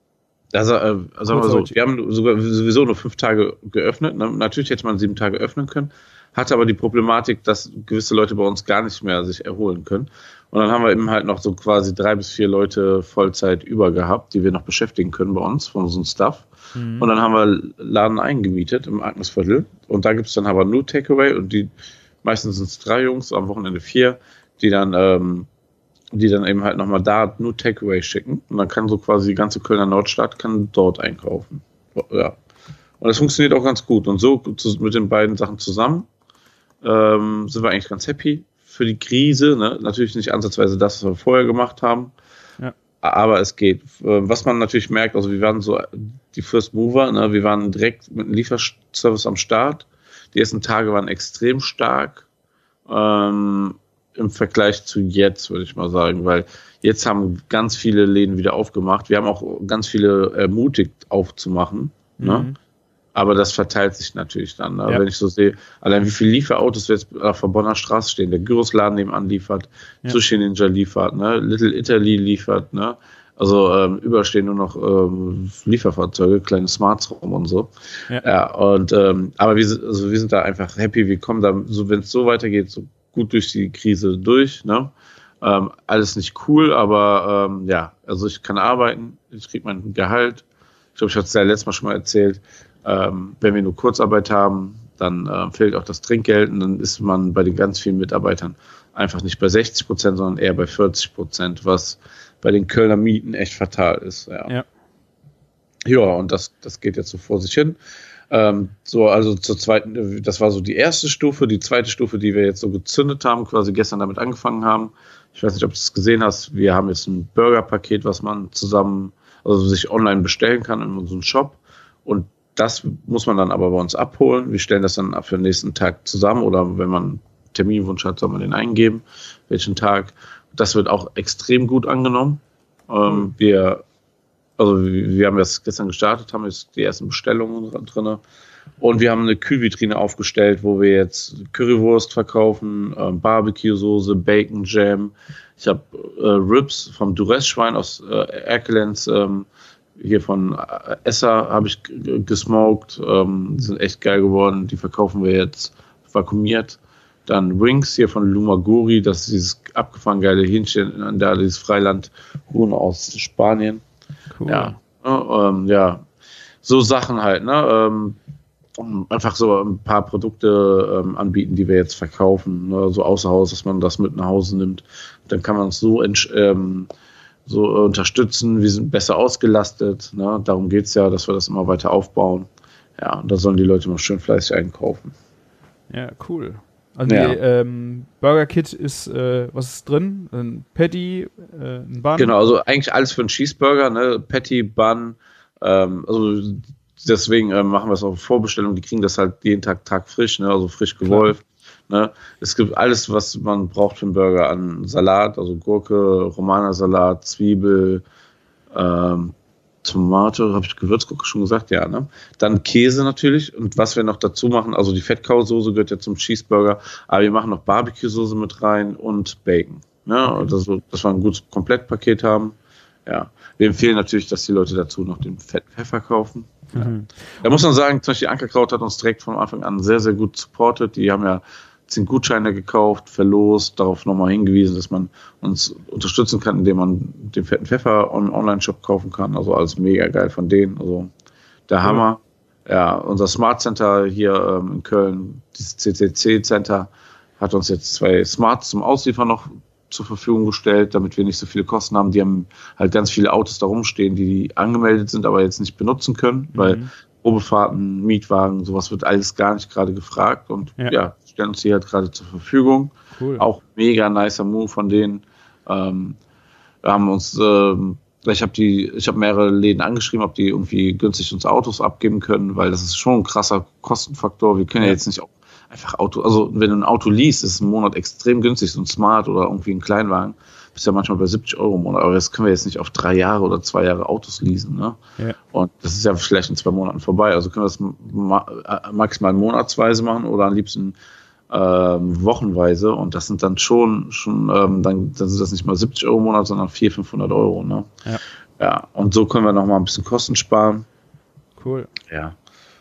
so, wir haben sogar sowieso nur 5 Tage geöffnet. Ne? Natürlich hätte man 7 Tage öffnen können, hatte aber die Problematik, dass gewisse Leute bei uns gar nicht mehr sich erholen können. Und dann haben wir eben halt noch so quasi 3 bis 4 Leute Vollzeit über gehabt, die wir noch beschäftigen können bei uns, von unserem Staff. Mhm. Und dann haben wir Laden eingemietet im Agnesviertel. Und da gibt es dann aber nur Takeaway und meistens sind es 3 Jungs, am Wochenende 4, die dann eben halt nochmal da nur Takeaway schicken. Und dann kann so quasi die ganze Kölner Nordstadt kann dort einkaufen. Ja. Und das funktioniert auch ganz gut. Und so mit den beiden Sachen zusammen sind wir eigentlich ganz happy für die Krise. Ne? Natürlich nicht ansatzweise das, was wir vorher gemacht haben. Ja. Aber es geht. Was man natürlich merkt, also wir waren so die First Mover, ne? Wir waren direkt mit einem Lieferservice am Start. Die ersten Tage waren extrem stark. Im Vergleich zu jetzt, würde ich mal sagen, weil jetzt haben ganz viele Läden wieder aufgemacht. Wir haben auch ganz viele ermutigt aufzumachen, ne? Aber das verteilt sich natürlich dann. Ne? Ja. Wenn ich so sehe, allein wie viele Lieferautos jetzt auf der Bonner Straße stehen, der Gyros-Laden nebenan liefert, Sushi Ninja liefert, ne? Little Italy liefert, ne? Also überstehen nur noch Lieferfahrzeuge, kleine Smarts rum und so. Ja, und aber wir sind da einfach happy. Wir kommen da, so wenn es so weitergeht, so gut durch die Krise durch. Ne? Alles nicht cool, aber also ich kann arbeiten, ich kriege mein Gehalt. Ich glaube, ich hatte es ja letztes Mal schon mal erzählt. Wenn wir nur Kurzarbeit haben, dann fehlt auch das Trinkgeld und dann ist man bei den ganz vielen Mitarbeitern einfach nicht bei 60%, sondern eher bei 40%, was bei den Kölner Mieten echt fatal ist. Ja, und das geht jetzt so vor sich hin. Also zur zweiten, das war so die erste Stufe. Die zweite Stufe, die wir jetzt so gezündet haben, quasi gestern damit angefangen haben. Ich weiß nicht, ob du es gesehen hast. Wir haben jetzt ein Burger-Paket, was man sich online bestellen kann in unserem Shop. Und das muss man dann aber bei uns abholen. Wir stellen das dann ab für den nächsten Tag zusammen oder wenn man einen Terminwunsch hat, soll man den eingeben, welchen Tag. Das wird auch extrem gut angenommen. Wir haben das gestern gestartet, haben jetzt die ersten Bestellungen drin. Und wir haben eine Kühlvitrine aufgestellt, wo wir jetzt Currywurst verkaufen, Barbecue-Soße, Bacon Jam. Ich habe Ribs vom Duress-Schwein aus Erkelenz, hier von Esser habe ich gesmoked. Die sind echt geil geworden. Die verkaufen wir jetzt vakuumiert. Dann Wings hier von Lumaguri, das ist dieses abgefahren geile Hähnchen, dieses Freilandhuhn aus Spanien. Cool. Ja, so Sachen halt, ne? Einfach so ein paar Produkte anbieten, die wir jetzt verkaufen, ne? So außer Haus, dass man das mit nach Hause nimmt. Dann kann man es so unterstützen. Wir sind besser ausgelastet, ne? Darum geht's ja, dass wir das immer weiter aufbauen. Ja, und da sollen die Leute mal schön fleißig einkaufen. Ja, cool. Also die Burger Kit ist, was ist drin? Ein Patty, ein Bun? Genau, also eigentlich alles für einen Cheeseburger, ne? Patty, Bun, also deswegen machen wir es auf Vorbestellung, die kriegen das halt jeden Tag frisch, ne? Also frisch gewolft. Ne? Es gibt alles, was man braucht für einen Burger an Salat, also Gurke, Romana-Salat, Zwiebel, Tomate, habe ich Gewürzgurke schon gesagt, ja, ne? Dann Käse natürlich und was wir noch dazu machen, also die Fettkausoße gehört ja zum Cheeseburger, aber wir machen noch Barbecue-Soße mit rein und Bacon, ne? Und dass wir ein gutes Komplettpaket haben, ja. Wir empfehlen natürlich, dass die Leute dazu noch den fetten Pfeffer kaufen. Ja. Da muss man sagen, zum Beispiel Ankerkraut hat uns direkt von Anfang an sehr, sehr gut supportet, die haben ja 10 Gutscheine gekauft, verlost, darauf nochmal hingewiesen, dass man uns unterstützen kann, indem man den fetten Pfeffer im Online-Shop kaufen kann. Also alles mega geil von denen. Also der Hammer. Ja, unser Smart Center hier in Köln, dieses CCC-Center, hat uns jetzt 2 Smarts zum Ausliefern noch zur Verfügung gestellt, damit wir nicht so viele Kosten haben. Die haben halt ganz viele Autos da rumstehen, die angemeldet sind, aber jetzt nicht benutzen können, weil Probefahrten, Mietwagen, sowas wird alles gar nicht gerade gefragt und stellen uns die halt gerade zur Verfügung. Cool. Auch mega nicer Move von denen. Wir haben uns, ich habe mehrere Läden angeschrieben, ob die irgendwie günstig uns Autos abgeben können, weil das ist schon ein krasser Kostenfaktor. Wir können ja jetzt nicht auch einfach Auto, also wenn du ein Auto liest, ist ein Monat extrem günstig, so ein Smart oder irgendwie ein Kleinwagen, bist ja manchmal bei 70 Euro im Monat, aber das können wir jetzt nicht auf 3 Jahre oder 2 Jahre Autos leasen, ne? Ja. Und das ist ja vielleicht in 2 Monaten vorbei, also können wir das maximal monatsweise machen oder am liebsten wochenweise und das sind dann schon dann sind das nicht mal 70 Euro im Monat, sondern 400-500 Euro, ne? Ja, und so können wir noch mal ein bisschen Kosten sparen. Cool. Ja.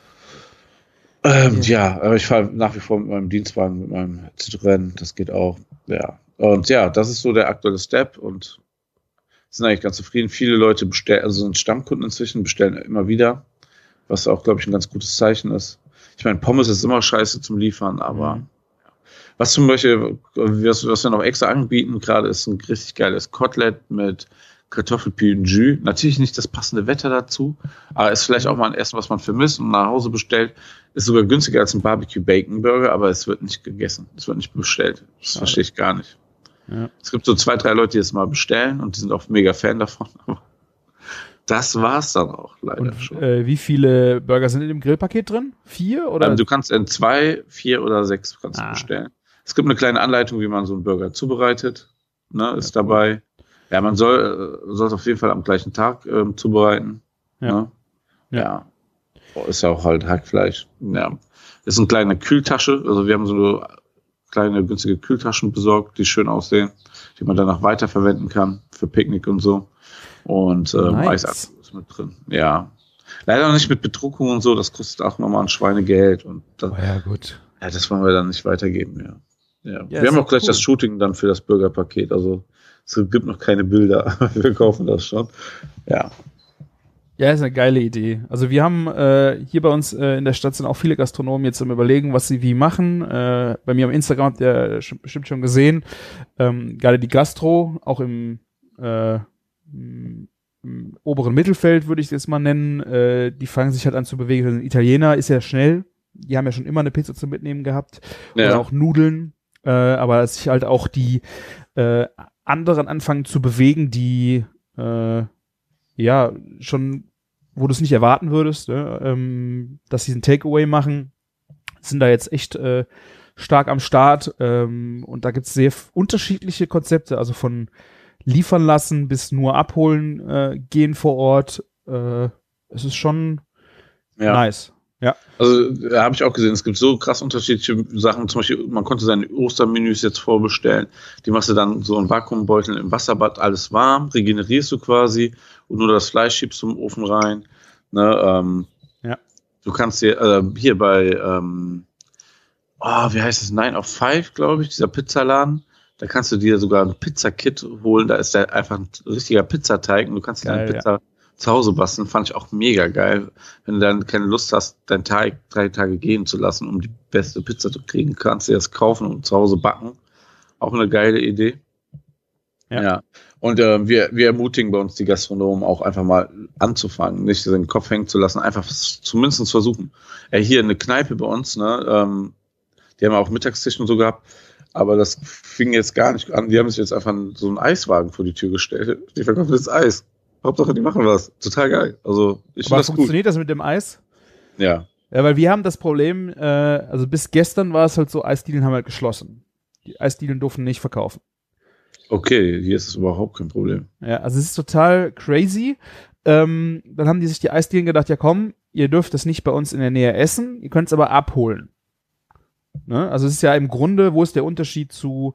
Ja, aber ich fahre nach wie vor mit meinem Dienstwagen, mit meinem Citroën, das geht auch, ja. Und ja, das ist so der aktuelle Step und sind eigentlich ganz zufrieden. Viele Leute bestellen, also sind Stammkunden inzwischen, bestellen immer wieder, was auch, glaube ich, ein ganz gutes Zeichen ist. Ich meine, Pommes ist immer scheiße zum Liefern, aber was zum Beispiel, was wir noch extra anbieten, gerade ist ein richtig geiles Kotelett mit Kartoffelpü und Jus. Natürlich nicht das passende Wetter dazu, aber ist vielleicht auch mal ein Essen, was man vermisst und nach Hause bestellt. Ist sogar günstiger als ein Barbecue-Bacon-Burger, aber es wird nicht gegessen. Es wird nicht bestellt. Das verstehe ich gar nicht. Ja. Es gibt so 2, 3 Leute, die es mal bestellen und die sind auch mega Fan davon, aber das war's dann auch leider und, schon. Wie viele Burger sind in dem Grillpaket drin? 4 oder? Du kannst in 2, 4 oder 6 kannst du bestellen. Es gibt eine kleine Anleitung, wie man so einen Burger zubereitet. Ne, ist dabei. Ja, man soll es auf jeden Fall am gleichen Tag zubereiten. Ja. Ne? Ja. Ist ja auch halt Hackfleisch. Ja. Ist eine kleine Kühltasche. Also wir haben so kleine günstige Kühltaschen besorgt, die schön aussehen, die man danach weiterverwenden kann für Picknick und so. Und nice. Eis ist mit drin. Ja. Leider noch nicht mit Bedruckung und so. Das kostet auch nochmal ein Schweinegeld. Und das, ja, gut. Ja, das wollen wir dann nicht weitergeben, ja. Wir haben auch gleich das Shooting dann für das Burgerpaket. Also es gibt noch keine Bilder, aber wir kaufen das schon. Ja. Ja, ist eine geile Idee. Also wir haben hier bei uns in der Stadt sind auch viele Gastronomen jetzt am Überlegen, was sie wie machen. Bei mir am Instagram habt ihr bestimmt schon gesehen. Gerade die Gastro, auch im oberen Mittelfeld würde ich es jetzt mal nennen. Die fangen sich halt an zu bewegen. Ein Italiener ist ja schnell. Die haben ja schon immer eine Pizza zum Mitnehmen gehabt. Ja. Oder auch Nudeln. Aber dass sich halt auch die anderen anfangen zu bewegen, die ja schon, wo du es nicht erwarten würdest, dass sie ein Takeaway machen, sind da jetzt echt stark am Start. Und da gibt es sehr unterschiedliche Konzepte, also von liefern lassen bis nur abholen gehen vor Ort. Es ist schon nice. Ja. Also da habe ich auch gesehen, es gibt so krass unterschiedliche Sachen. Zum Beispiel, man konnte seine Ostermenüs jetzt vorbestellen. Die machst du dann so in Vakuumbeutel im Wasserbad, alles warm, regenerierst du quasi und nur das Fleisch schiebst du im Ofen rein. Ne, Du kannst dir hier bei, wie heißt es, 9 of 5, glaube ich, dieser Pizzaladen. Da kannst du dir sogar ein Pizza-Kit holen. Da ist der einfach ein richtiger Pizzateig und du kannst dir eine Pizza zu Hause basteln. Fand ich auch mega geil. Wenn du dann keine Lust hast, deinen Teig 3 Tage gehen zu lassen, um die beste Pizza zu kriegen, kannst du das kaufen und zu Hause backen. Auch eine geile Idee. Ja. Und wir ermutigen bei uns die Gastronomen auch einfach mal anzufangen, nicht den Kopf hängen zu lassen, einfach zumindest versuchen. Hier eine Kneipe bei uns, ne, die haben auch Mittagstisch und so gehabt, aber das fing jetzt gar nicht an. Die haben sich jetzt einfach so einen Eiswagen vor die Tür gestellt. Die verkaufen das Eis. Hauptsache, die machen was. Total geil. Also, ich finde das gut. Funktioniert das mit dem Eis? Ja. Ja, weil wir haben das Problem, also bis gestern war es halt so, Eisdielen haben halt geschlossen. Die Eisdielen durften nicht verkaufen. Okay, hier ist es überhaupt kein Problem. Ja, also es ist total crazy. Dann haben die sich die Eisdielen gedacht, ja komm, ihr dürft das nicht bei uns in der Nähe essen, ihr könnt es aber abholen. Ne? Also es ist ja im Grunde, wo ist der Unterschied zu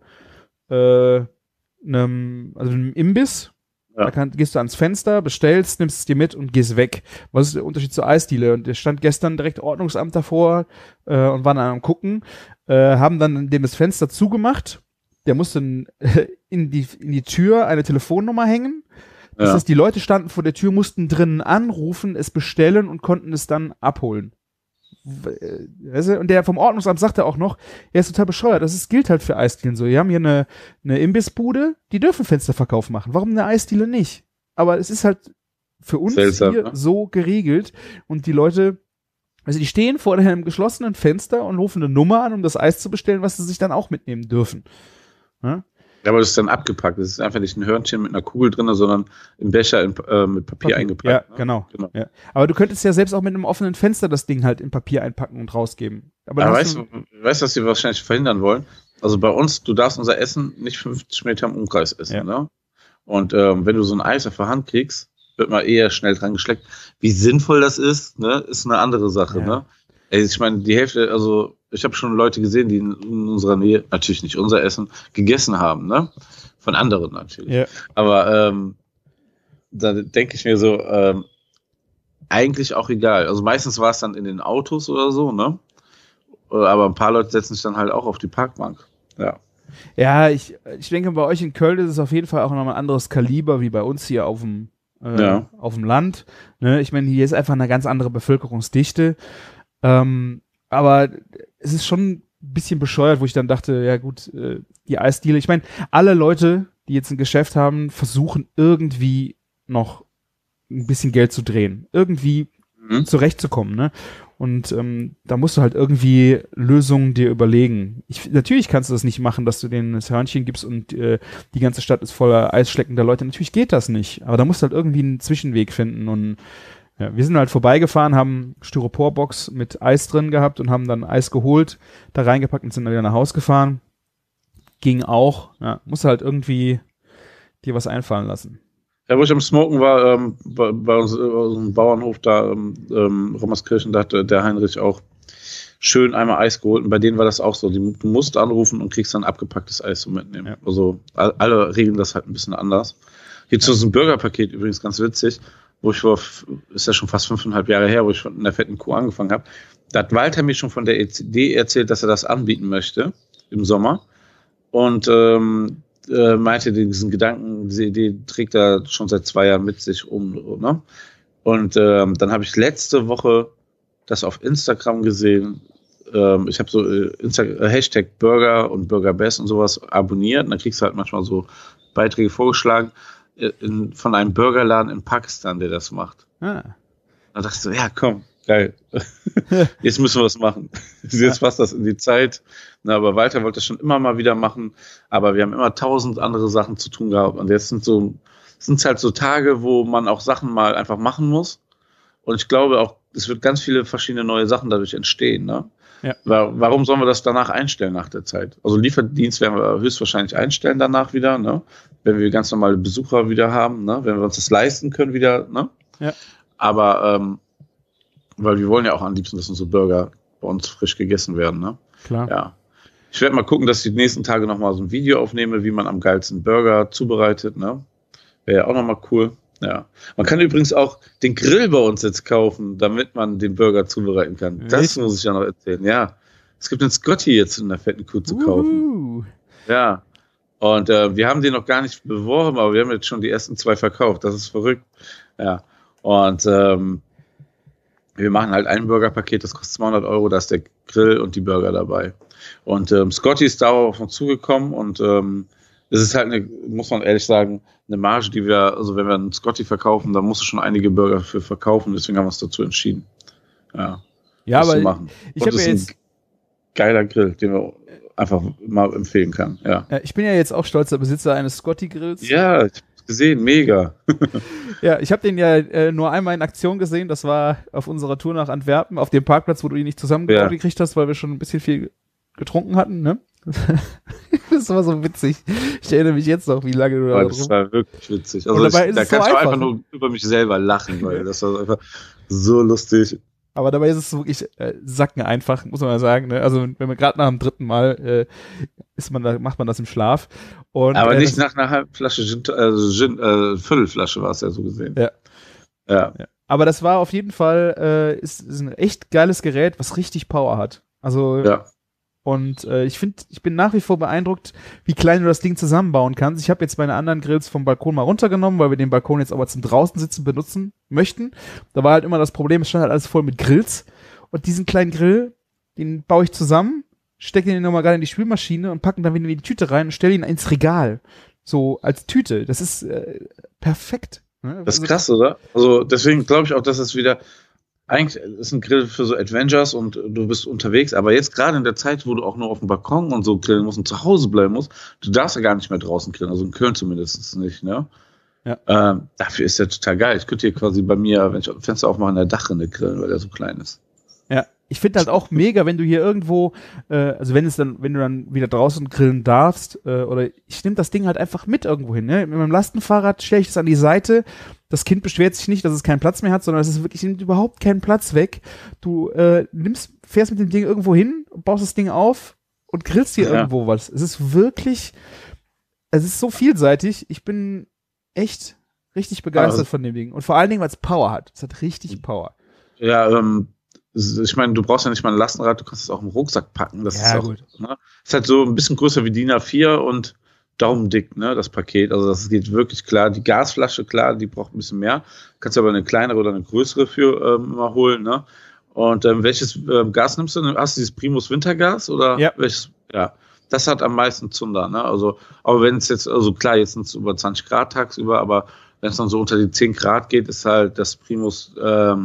einem Imbiss? Ja. Da gehst du ans Fenster, bestellst, nimmst es dir mit und gehst weg. Was ist der Unterschied zur Eisdiele? Und der stand gestern direkt Ordnungsamt davor und waren am gucken, haben dann dem das Fenster zugemacht. Der musste in die Tür eine Telefonnummer hängen. Das heißt, die Leute standen vor der Tür, mussten drinnen anrufen, es bestellen und konnten es dann abholen. Und der vom Ordnungsamt sagte auch noch, er ist total bescheuert, gilt halt für Eisdielen so. Wir haben hier eine Imbissbude, die dürfen Fensterverkauf machen. Warum eine Eisdiele nicht? Aber es ist halt für uns seltsam, hier so geregelt und die Leute, also die stehen vor einem geschlossenen Fenster und rufen eine Nummer an, um das Eis zu bestellen, was sie sich dann auch mitnehmen dürfen. Ja? Ja, aber das ist dann abgepackt. Das ist einfach nicht ein Hörnchen mit einer Kugel drin, sondern im Becher mit Papier eingepackt. Ja, ne? genau. Ja. Aber du könntest ja selbst auch mit einem offenen Fenster das Ding halt in Papier einpacken und rausgeben. Aber weißt du, was sie wahrscheinlich verhindern wollen? Also bei uns, du darfst unser Essen nicht 50 Meter im Umkreis essen. Ja. Ne? Und wenn du so ein Eis auf der Hand kriegst, wird man eher schnell dran geschleckt. Wie sinnvoll das ist, ne, ist eine andere Sache. Ja. Ne? Ich meine, die Hälfte, also ich habe schon Leute gesehen, die in unserer Nähe, natürlich nicht unser Essen, gegessen haben, ne? Von anderen natürlich. Ja. Aber da denke ich mir so, eigentlich auch egal. Also meistens war es dann in den Autos oder so, ne? Aber ein paar Leute setzen sich dann halt auch auf die Parkbank. Ja. Ja, ich denke, bei euch in Köln ist es auf jeden Fall auch nochmal ein anderes Kaliber wie bei uns hier auf dem Land. Ne? Ich meine, hier ist einfach eine ganz andere Bevölkerungsdichte. Aber es ist schon ein bisschen bescheuert, wo ich dann dachte, ja gut, die Eisdiele, ich meine, alle Leute, die jetzt ein Geschäft haben, versuchen irgendwie noch ein bisschen Geld zu drehen, irgendwie zurechtzukommen, ne? Und da musst du halt irgendwie Lösungen dir überlegen. Natürlich kannst du das nicht machen, dass du denen das Hörnchen gibst und die ganze Stadt ist voller eisschleckender Leute. Natürlich geht das nicht, aber da musst du halt irgendwie einen Zwischenweg finden. Und ja, wir sind halt vorbeigefahren, haben Styroporbox mit Eis drin gehabt und haben dann Eis geholt, da reingepackt und sind dann wieder nach Hause gefahren. Ging auch. Ja, musst halt irgendwie dir was einfallen lassen. Ja, wo ich am Smoken war, bei uns auf dem Bauernhof da, Rommerskirchen, da hat der Heinrich auch schön einmal Eis geholt und bei denen war das auch so. Du musst anrufen und kriegst dann abgepacktes Eis zum Mitnehmen. Ja. Also alle regeln das halt ein bisschen anders. Hier zu diesem Burgerpaket übrigens ganz witzig, wo ich ist ja schon fast 5,5 Jahre her, wo ich in der fetten Kuh angefangen habe. Da hat Walter mir schon von der Idee erzählt, dass er das anbieten möchte im Sommer und meinte, diesen Gedanken, diese Idee trägt er schon seit 2 Jahren mit sich ne? Und dann habe ich letzte Woche das auf Instagram gesehen. Ich habe so Hashtag Burger und Burger Best und sowas abonniert. Und dann kriegst du halt manchmal so Beiträge vorgeschlagen von einem Burgerladen in Pakistan, der das macht. Da dachte ich so, ja komm, geil. Jetzt müssen wir was machen. Jetzt passt das in die Zeit. Na, aber Walter wollte das schon immer mal wieder machen. Aber wir haben immer 1000 andere Sachen zu tun gehabt. Und jetzt sind halt so Tage, wo man auch Sachen mal einfach machen muss. Und ich glaube auch, es wird ganz viele verschiedene neue Sachen dadurch entstehen. Ne? Ja. Warum sollen wir das danach einstellen nach der Zeit? Also Lieferdienst werden wir höchstwahrscheinlich einstellen danach wieder, ne? Wenn wir ganz normale Besucher wieder haben, ne? Wenn wir uns das leisten können wieder. Ne? Ja. Aber weil wir wollen ja auch am liebsten, dass unsere Burger bei uns frisch gegessen werden. Ne? Klar. Ja. Ich werde mal gucken, dass ich die nächsten Tage nochmal so ein Video aufnehme, wie man am geilsten Burger zubereitet. Ne? Wäre ja auch nochmal cool. Ja. Man kann übrigens auch den Grill bei uns jetzt kaufen, damit man den Burger zubereiten kann. Das muss ich ja noch erzählen. Ja. Es gibt einen Scotty jetzt in der fetten Kuh zu kaufen. Ja. Und wir haben den noch gar nicht beworben, aber wir haben jetzt schon die ersten 2 verkauft. Das ist verrückt. Ja. Und wir machen halt ein Burgerpaket, das kostet 200 €, da ist der Grill und die Burger dabei. Und Scotty ist darauf noch zugekommen und es ist halt muss man ehrlich sagen, eine Marge, die also wenn wir einen Scotty verkaufen, dann musst du schon einige Burger für verkaufen, deswegen haben wir uns dazu entschieden. Ja, aber ich habe jetzt ein geiler Grill, den wir einfach mal empfehlen kann. Ja. Ich bin ja jetzt auch stolzer Besitzer eines Scotty-Grills. Ja, ich hab's gesehen, mega. Ja, ich habe den ja nur einmal in Aktion gesehen, das war auf unserer Tour nach Antwerpen, auf dem Parkplatz, wo du ihn nicht zusammengekriegt hast, weil wir schon ein bisschen viel getrunken hatten, ne? Das war so witzig. Ich erinnere mich jetzt noch, wie lange du da drauf. Das war wirklich witzig. Also da kannst du einfach nur über mich selber lachen, weil das war einfach so lustig. Aber dabei ist es wirklich sacken einfach, muss man mal sagen. Ne? Also wenn man gerade nach dem 3. Mal macht man das im Schlaf. Und, aber nicht nach einer halben Flasche Gin, Viertelflasche war es ja so gesehen. Ja. Aber das war auf jeden Fall ist ein echt geiles Gerät, was richtig Power hat. Also ja. Und ich bin nach wie vor beeindruckt, wie klein du das Ding zusammenbauen kannst. Ich habe jetzt meine anderen Grills vom Balkon mal runtergenommen, weil wir den Balkon jetzt aber zum draußen sitzen benutzen möchten. Da war halt immer das Problem, es stand halt alles voll mit Grills. Und diesen kleinen Grill, den baue ich zusammen, stecke den nochmal gerade in die Spülmaschine und packen dann wieder in die Tüte rein und stelle ihn ins Regal. So als Tüte. Das ist perfekt. Ne? Das ist krass, oder? Also deswegen glaube ich auch, dass es wieder eigentlich ist ein Grill für so Adventures und du bist unterwegs, aber jetzt gerade in der Zeit, wo du auch nur auf dem Balkon und so grillen musst und zu Hause bleiben musst, du darfst ja gar nicht mehr draußen grillen, also in Köln zumindest nicht, ne? Ja. Dafür ist der total geil. Ich könnte hier quasi bei mir, wenn ich Fenster aufmache, in der Dachrinne grillen, weil der so klein ist. Ja, ich finde halt auch mega, wenn du hier irgendwo, also wenn du dann wieder draußen grillen darfst, oder ich nehme das Ding halt einfach mit irgendwo hin, ne? Mit meinem Lastenfahrrad stelle ich das an die Seite, das Kind beschwert sich nicht, dass es keinen Platz mehr hat, sondern es ist wirklich, nimmt überhaupt keinen Platz weg. Du fährst mit dem Ding irgendwo hin, baust das Ding auf und grillst hier irgendwo was. Es ist so vielseitig, ich bin echt richtig begeistert von dem Ding. Und vor allen Dingen, weil es Power hat. Es hat richtig Power. Ja, ich meine, du brauchst ja nicht mal ein Lastenrad, du kannst es auch im Rucksack packen. Das ist auch, gut. Ne? Ist halt so ein bisschen größer wie DIN A4 und daumendick, ne, das Paket. Also das geht wirklich klar. Die Gasflasche, klar, die braucht ein bisschen mehr. Kannst aber eine kleinere oder eine größere für immer holen, ne? Und welches Gas nimmst du? Hast du dieses Primus Wintergas oder welches? Ja, das hat am meisten Zunder, ne? Also, aber wenn es jetzt, also klar, jetzt sind es über 20 Grad tagsüber, aber wenn es dann so unter die 10 Grad geht, ist halt das Primus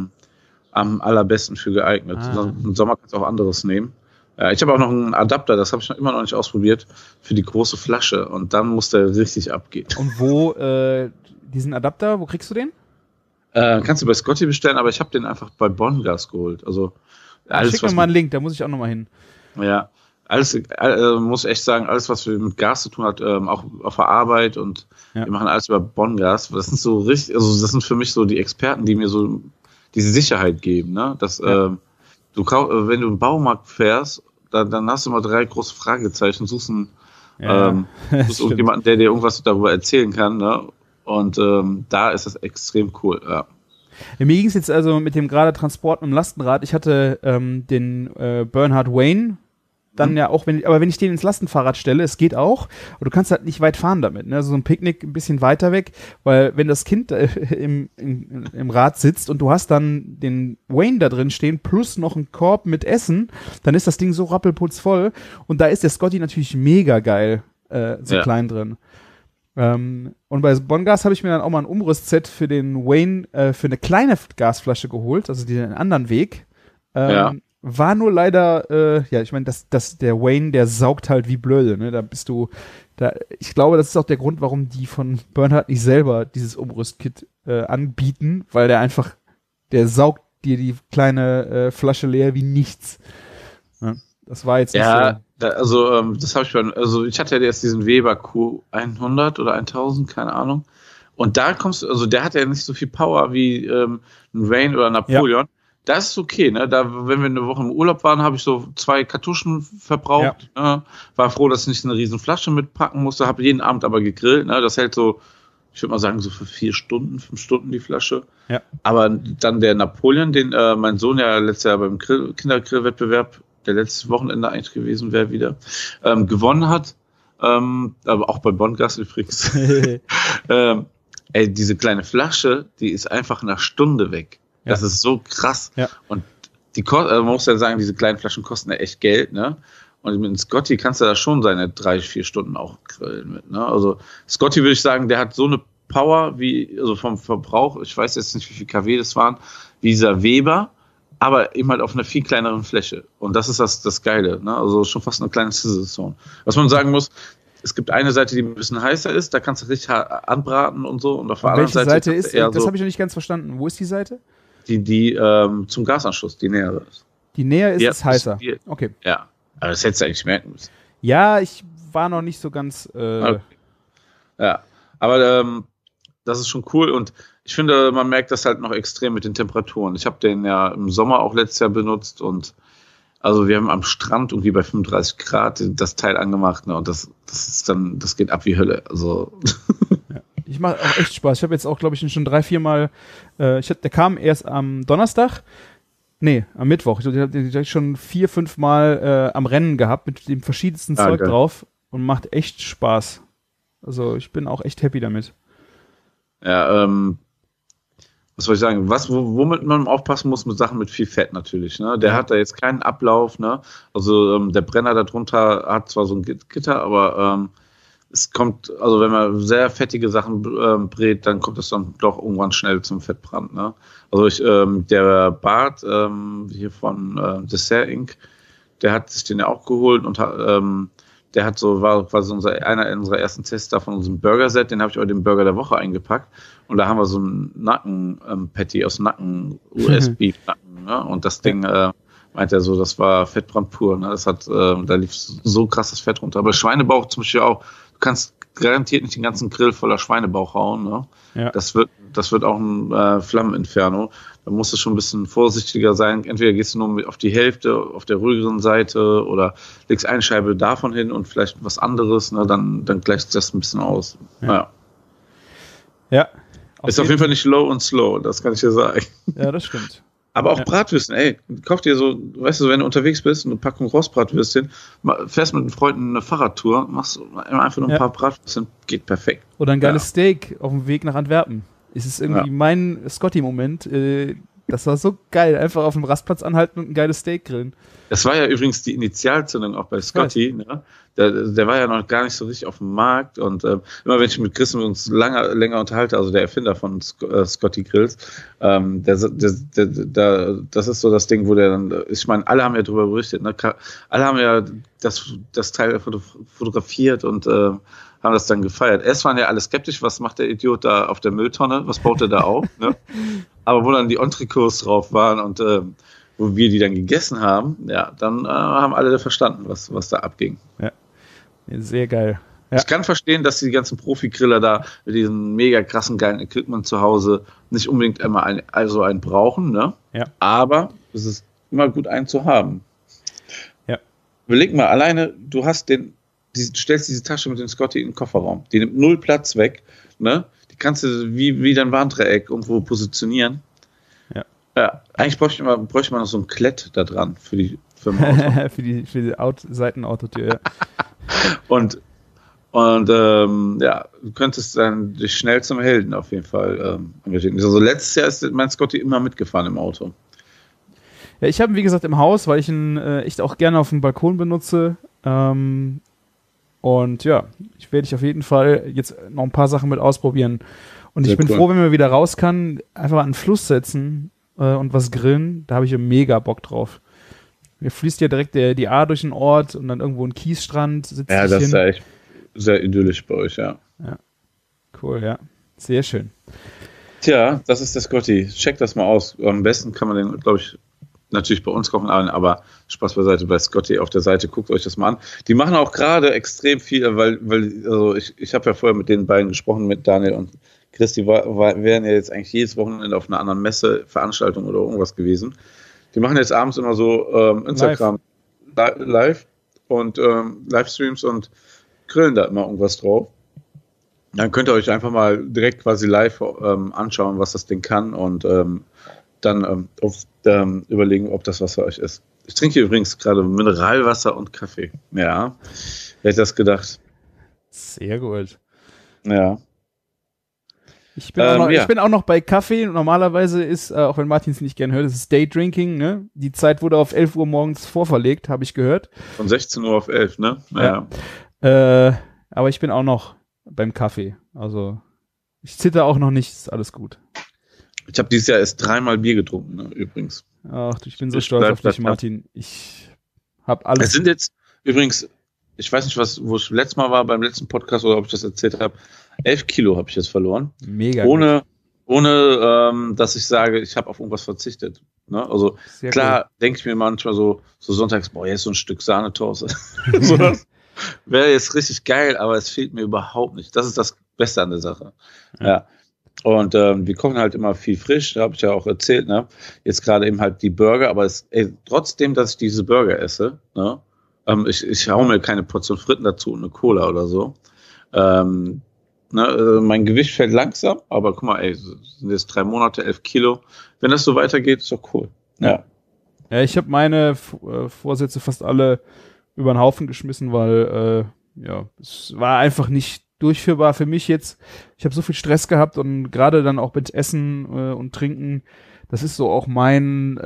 am allerbesten für geeignet. Im Sommer kannst du auch anderes nehmen. Ich habe auch noch einen Adapter, das habe ich immer noch nicht ausprobiert, für die große Flasche und dann muss der richtig abgehen. Und wo, diesen Adapter, wo kriegst du den? Kannst du bei Scotty bestellen, aber ich habe den einfach bei Bongas geholt. Also alles, schick mir mal einen Link, da muss ich auch nochmal hin. Ja, alles, muss echt sagen, alles, was mit Gas zu tun hat, auch auf der Arbeit und wir machen alles über Bongas. Das sind so richtig, also das sind für mich so die Experten, die mir so diese Sicherheit geben, ne? Dass wenn du in den Baumarkt fährst, dann hast du mal 3 große Fragezeichen, suchst irgendjemanden, der dir irgendwas darüber erzählen kann, ne? Und da ist das extrem cool, ja. Ja, mir ging es jetzt also mit dem gerade Transport mit dem Lastenrad, ich hatte den Bernhard Wayne, dann ja auch, wenn ich den ins Lastenfahrrad stelle, es geht auch, aber du kannst halt nicht weit fahren damit, ne? Also so ein Picknick ein bisschen weiter weg, weil wenn das Kind im Rad sitzt und du hast dann den Wayne da drin stehen, plus noch einen Korb mit Essen, dann ist das Ding so rappelputzvoll und da ist der Scotty natürlich mega geil, klein drin. Und bei Bongas habe ich mir dann auch mal ein Umrüstset für den Wayne, für eine kleine Gasflasche geholt, also den anderen Weg. War nur leider, ich meine, der Wayne, der saugt halt wie blöde, ne? Ich glaube, das ist auch der Grund, warum die von Bernhard nicht selber dieses Umrüstkit anbieten, weil der saugt dir die kleine Flasche leer wie nichts. Ja, das war jetzt nicht so. Das habe ich hatte ja erst diesen Weber Q100 oder 1000, keine Ahnung. Und da der hat ja nicht so viel Power wie ein Wayne oder Napoleon. Ja. Das ist okay, ne? Wenn wir eine Woche im Urlaub waren, habe ich so 2 Kartuschen verbraucht. Ja. Ne? War froh, dass ich nicht eine riesen Flasche mitpacken musste. Habe jeden Abend aber gegrillt. Ne? Das hält so, ich würde mal sagen, so für 4 Stunden, 5 Stunden die Flasche. Ja. Aber dann der Napoleon, den mein Sohn ja letztes Jahr beim Kindergrillwettbewerb, der letztes Wochenende eigentlich gewesen wäre wieder, gewonnen hat. Aber auch bei Bongas übrigens. Diese kleine Flasche, die ist einfach nach Stunde weg. Ja. Das ist so krass. Ja. Und man muss ja sagen, diese kleinen Flaschen kosten ja echt Geld, ne? Und mit einem Scotty kannst du da schon seine 3-4 Stunden auch grillen mit, ne? Also Scotty würde ich sagen, der hat so eine Power also vom Verbrauch, ich weiß jetzt nicht, wie viel kW das waren, wie dieser Weber, aber eben halt auf einer viel kleineren Fläche. Und das ist das Geile, ne? Also schon fast eine kleine Sizzle-Zone. Was man sagen muss, es gibt eine Seite, die ein bisschen heißer ist, da kannst du richtig anbraten und so. Und auf der anderen Seite ist eher das habe ich noch nicht ganz verstanden. Wo ist die Seite? Die zum Gasanschluss, die nähere ist. Die näher ist heißer. Okay. Ja, aber das hättest du eigentlich merken müssen. Ja, ich war noch nicht so ganz. Okay. Ja, aber das ist schon cool und ich finde, man merkt das halt noch extrem mit den Temperaturen. Ich habe den ja im Sommer auch letztes Jahr benutzt und also wir haben am Strand irgendwie bei 35 Grad das Teil angemacht, ne, und das geht ab wie Hölle. Also ja. Ich mache auch echt Spaß. Ich habe jetzt auch, glaube ich, schon 3-4 Mal, der kam erst am Donnerstag, am Mittwoch. Ich habe schon 4-5 Mal am Rennen gehabt mit dem verschiedensten Zeug drauf und macht echt Spaß. Also ich bin auch echt happy damit. Ja, was soll ich sagen, womit man aufpassen muss, mit Sachen mit viel Fett natürlich, ne? Der hat da jetzt keinen Ablauf, ne? Also der Brenner darunter hat zwar so ein Gitter, aber es kommt, also wenn man sehr fettige Sachen brät, dann kommt es dann doch irgendwann schnell zum Fettbrand. Ne? Also der Bart hier von Dessert Inc., der hat sich den ja auch geholt und der war quasi einer unserer ersten Tester von unserem Burger-Set, den habe ich auch den Burger der Woche eingepackt. Und da haben wir so einen Nacken-Patty aus Nacken, US-Beef-Nacken. Ne? Und das Ding, meint er so, das war Fettbrand pur. Ne? Das hat, da lief so krasses Fett runter. Aber Schweinebauch zum Beispiel auch, du kannst garantiert nicht den ganzen Grill voller Schweinebauch hauen. Ne? Ja. Das wird auch ein Flammeninferno. Da musst du schon ein bisschen vorsichtiger sein. Entweder gehst du nur auf die Hälfte, auf der ruhigeren Seite, oder legst eine Scheibe davon hin und vielleicht was anderes. Ne? Dann gleicht das ein bisschen aus. Ja. Ja. Ist auf jeden Fall nicht low und slow, das kann ich dir sagen. Ja, das stimmt. Aber auch Bratwürstchen, kauf dir so, weißt du, wenn du unterwegs bist, eine Packung Rostbratwürstchen, fährst mit einem Freund eine Fahrradtour, machst einfach nur ein paar Bratwürstchen, geht perfekt. Oder ein geiles Steak auf dem Weg nach Antwerpen. Es ist irgendwie mein Scotty-Moment. Das war so geil, einfach auf dem Rastplatz anhalten und ein geiles Steak grillen. Das war ja übrigens die Initialzündung auch bei Scotty. Ne? Der war ja noch gar nicht so richtig auf dem Markt. Und immer wenn ich mit Chris uns länger unterhalte, also der Erfinder von Scotty Grills, das ist so das Ding, wo der dann, ich meine, alle haben ja darüber berichtet, ne? Alle haben ja das Teil fotografiert und haben das dann gefeiert. Erst waren ja alle skeptisch, was macht der Idiot da auf der Mülltonne, was baut er da auf? Ne? Aber wo dann die Entrecôtes drauf waren und wo wir die dann gegessen haben, ja, dann haben alle verstanden, was da abging. Ja, sehr geil. Ja. Ich kann verstehen, dass die ganzen Profi-Griller da mit diesem mega krassen, geilen Equipment zu Hause nicht unbedingt immer einen brauchen, ne? Ja. Aber es ist immer gut, einen zu haben. Ja. Überleg mal, alleine, du hast stellst diese Tasche mit dem Scotty in den Kofferraum. Die nimmt 0 Platz weg, ne? Die kannst du wie dein Warndreieck irgendwo positionieren. Ja, eigentlich bräuchte man noch so ein Klett da dran für ein Auto. für die Seitenautotür, ja. Und du könntest dann dich schnell zum Helden auf jeden Fall engagieren. Also letztes Jahr ist mein Scotty immer mitgefahren im Auto. Ja, ich habe ihn, wie gesagt, im Haus, weil ich ihn echt auch gerne auf dem Balkon benutze. Und ja, ich werde auf jeden Fall jetzt noch ein paar Sachen mit ausprobieren. Und ich bin froh, wenn man wieder raus kann, einfach an den Fluss setzen und was grillen. Da habe ich mega Bock drauf. Mir fließt ja direkt die A durch den Ort und dann irgendwo ein Kiesstrand. Ja, das ist ja echt sehr idyllisch bei euch, ja. Ja, cool, ja. Sehr schön. Tja, das ist der Scotty. Check das mal aus. Am besten kann man den, glaube ich, natürlich bei uns kochen, aber Spaß beiseite, bei Scotty auf der Seite, guckt euch das mal an. Die machen auch gerade extrem viel, weil also ich habe ja vorher mit den beiden gesprochen, mit Daniel und Chris, die wären ja jetzt eigentlich jedes Wochenende auf einer anderen Messe, Veranstaltung oder irgendwas gewesen. Die machen jetzt abends immer so Instagram live und Livestreams und grillen da immer irgendwas drauf. Dann könnt ihr euch einfach mal direkt quasi live anschauen, was das Ding kann und dann überlegen, ob das was für euch ist. Ich trinke hier übrigens gerade Mineralwasser und Kaffee. Ja, wer hätte das gedacht? Sehr gut. Ja. Ich bin auch noch bei Kaffee. Normalerweise ist, auch wenn Martin es nicht gern hört, es ist Daydrinking, ne? Die Zeit wurde auf 11 Uhr morgens vorverlegt, habe ich gehört. Von 16 Uhr auf 11, ne? Ja. Aber ich bin auch noch beim Kaffee. Also ich zitter auch noch nicht, ist alles gut. Ich habe dieses Jahr erst 3-mal Bier getrunken, ne, übrigens. Ach, ich bin so stolz auf dich, Martin. Ich habe alles. Es sind jetzt übrigens, ich weiß nicht, wo ich letztes Mal war, beim letzten Podcast oder ob ich das erzählt habe, 11 Kilo habe ich jetzt verloren. Mega ohne dass ich sage, ich habe auf irgendwas verzichtet. Ne? Also sehr klar cool. Denke ich mir manchmal so sonntags, boah, jetzt so ein Stück Sahnetoast. So, das wäre jetzt richtig geil, aber es fehlt mir überhaupt nicht. Das ist das Beste an der Sache. Ja. Und wir kochen halt immer viel frisch, da habe ich ja auch erzählt, ne? Jetzt gerade eben halt die Burger, aber trotzdem, dass ich diese Burger esse, ne? Ich hau mir keine Portion Fritten dazu und eine Cola oder so. Mein Gewicht fällt langsam, aber guck mal, sind jetzt 3 Monate, 11 Kilo. Wenn das so weitergeht, ist doch cool. Ja. Ja, ich habe meine Vorsätze fast alle über den Haufen geschmissen, weil es war einfach nicht durchführbar für mich jetzt. Ich habe so viel Stress gehabt und gerade dann auch mit Essen und Trinken, das ist so auch mein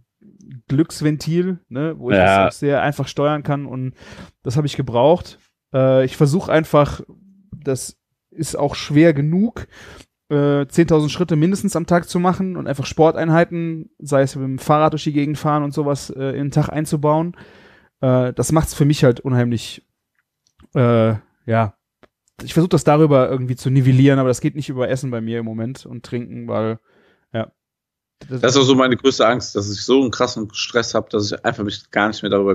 Glücksventil, ne, wo ich das auch sehr einfach steuern kann und das habe ich gebraucht. Ich versuche einfach, das ist auch schwer genug, 10.000 Schritte mindestens am Tag zu machen und einfach Sporteinheiten, sei es mit dem Fahrrad durch die Gegend fahren und sowas, in den Tag einzubauen. Das macht's für mich halt unheimlich, ja, ich versuche das darüber irgendwie zu nivellieren, aber das geht nicht über Essen bei mir im Moment und Trinken, weil, ja. Das ist auch so meine größte Angst, dass ich so einen krassen Stress habe, dass ich einfach mich gar nicht mehr darüber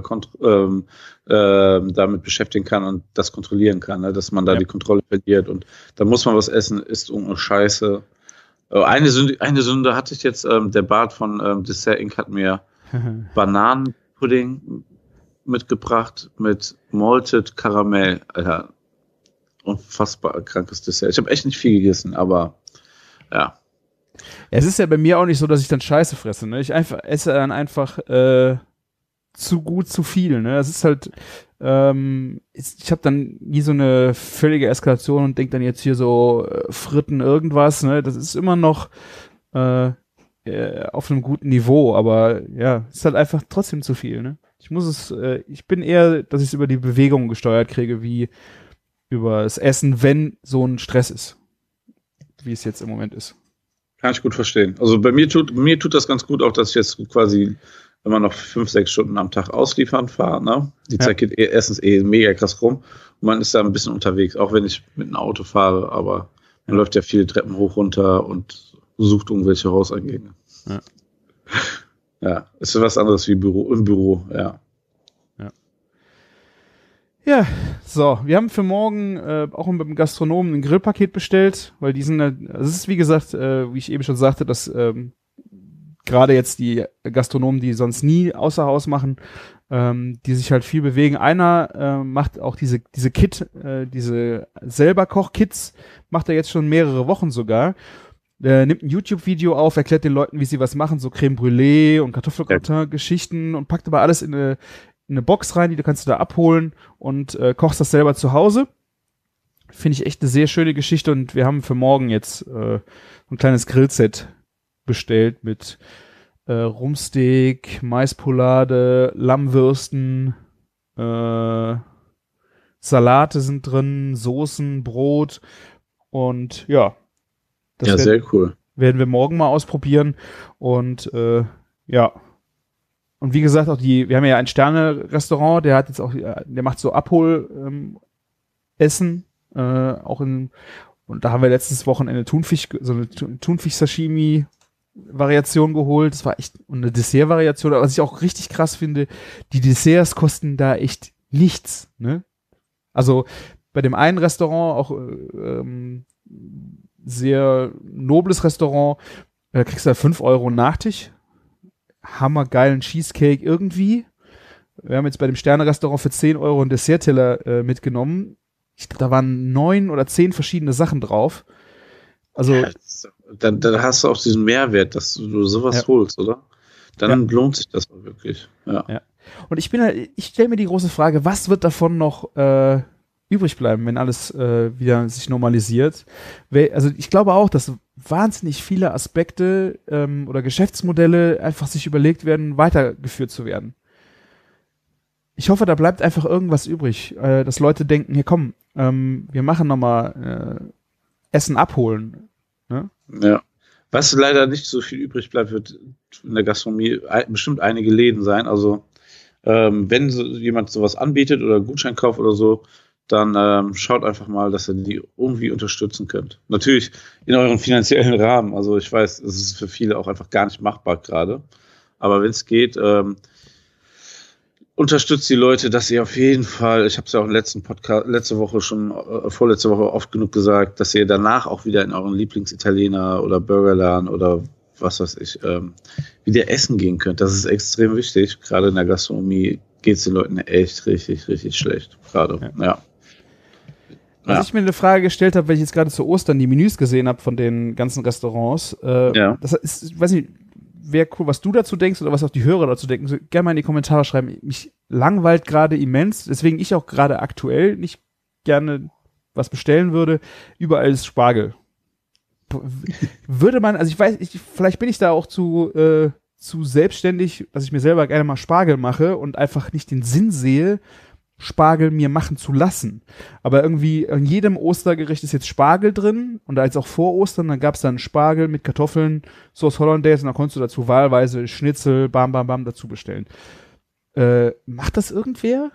damit beschäftigen kann und das kontrollieren kann, ne? Dass man da die Kontrolle verliert und da muss man was essen, isst irgendeine Scheiße. Eine Sünde hatte ich jetzt, der Bart von Dessert Inc. hat mir Bananenpudding mitgebracht mit Malted Karamell, Alter. Unfassbar krankes Dessert. Ich habe echt nicht viel gegessen, aber ja. Es ist ja bei mir auch nicht so, dass ich dann Scheiße fresse, ne? Ich esse dann einfach zu gut, zu viel, ne? Das ist halt, ich habe dann nie so eine völlige Eskalation und denk dann jetzt hier so Fritten irgendwas, ne? Das ist immer noch auf einem guten Niveau, aber ja, ist halt einfach trotzdem zu viel, ne? Ich bin eher, dass ich es über die Bewegung gesteuert kriege, wie über das Essen, wenn so ein Stress ist, wie es jetzt im Moment ist. Kann ich gut verstehen. Also bei mir tut das ganz gut, auch dass ich jetzt quasi immer noch 5-6 Stunden am Tag ausliefern fahre. Ne? Die Zeit geht erstens mega krass rum und man ist da ein bisschen unterwegs, auch wenn ich mit einem Auto fahre, aber man läuft ja viele Treppen hoch, runter und sucht irgendwelche Hauseingänge. Ja, ist was anderes wie im Büro, ja. Ja, so, wir haben für morgen auch mit dem Gastronomen ein Grillpaket bestellt, weil die sind, also es ist wie gesagt, wie ich eben schon sagte, dass gerade jetzt die Gastronomen, die sonst nie außer Haus machen, die sich halt viel bewegen. Einer macht auch diese diese selber Kochkits, macht er jetzt schon mehrere Wochen sogar. Nimmt ein YouTube-Video auf, erklärt den Leuten, wie sie was machen, so Creme Brûlée und Kartoffelgratin-Geschichten und packt aber alles in eine Box rein, die kannst du da abholen und kochst das selber zu Hause. Finde ich echt eine sehr schöne Geschichte und wir haben für morgen jetzt ein kleines Grillset bestellt mit Rumsteak, Maispolade, Lammwürsten, Salate sind drin, Soßen, Brot und ja. Das sehr cool. Werden wir morgen mal ausprobieren und ja. Und wie gesagt, auch wir haben ja ein Sterne-Restaurant, der macht so Abhol-Essen, auch und da haben wir letztes Wochenende so eine Thunfisch-Sashimi-Variation geholt. Das war echt eine Dessert-Variation, aber was ich auch richtig krass finde, die Desserts kosten da echt nichts, ne? Also bei dem einen Restaurant, auch sehr nobles Restaurant, kriegst du da 5 Euro Nachtisch. Hammergeilen Cheesecake irgendwie. Wir haben jetzt bei dem Sterne-Restaurant für 10 Euro einen Dessertteller mitgenommen. Ich glaube, da waren 9 oder 10 verschiedene Sachen drauf. Also ja, dann hast du auch diesen Mehrwert, dass du sowas holst, oder? Dann lohnt sich das auch wirklich. Ja. Und ich stelle mir die große Frage, was wird davon noch übrig bleiben, wenn alles wieder sich normalisiert? Also ich glaube auch, dass wahnsinnig viele Aspekte oder Geschäftsmodelle einfach sich überlegt werden, weitergeführt zu werden. Ich hoffe, da bleibt einfach irgendwas übrig, dass Leute denken, hier komm, wir machen nochmal Essen abholen. Ne? Ja. Was leider nicht so viel übrig bleibt, wird in der Gastronomie bestimmt einige Läden sein. Also wenn jemand sowas anbietet oder einen Gutschein kauft oder so, dann schaut einfach mal, dass ihr die irgendwie unterstützen könnt. Natürlich in eurem finanziellen Rahmen. Also ich weiß, es ist für viele auch einfach gar nicht machbar gerade. Aber wenn es geht, unterstützt die Leute, dass ihr auf jeden Fall, ich habe es ja auch im letzten Podcast, vorletzte Woche oft genug gesagt, dass ihr danach auch wieder in euren Lieblingsitaliener oder Burgerladen oder was weiß ich, wieder essen gehen könnt. Das ist extrem wichtig. Gerade in der Gastronomie geht es den Leuten echt richtig, richtig schlecht. Gerade, ja. Als ich mir eine Frage gestellt habe, weil ich jetzt gerade zu Ostern die Menüs gesehen habe von den ganzen Restaurants, das ist, ich weiß nicht, wäre cool, was du dazu denkst oder was auch die Hörer dazu denken, so, gerne mal in die Kommentare schreiben. Mich langweilt gerade immens, deswegen ich auch gerade aktuell nicht gerne was bestellen würde. Überall ist Spargel. Würde man, also ich weiß, vielleicht bin ich da auch zu selbstständig, dass ich mir selber gerne mal Spargel mache und einfach nicht den Sinn sehe, Spargel mir machen zu lassen. Aber irgendwie in jedem Ostergericht ist jetzt Spargel drin und als auch vor Ostern, dann gab es dann Spargel mit Kartoffeln, Sauce Hollandaise und dann konntest du dazu wahlweise Schnitzel, bam, bam, bam dazu bestellen. Macht das irgendwer?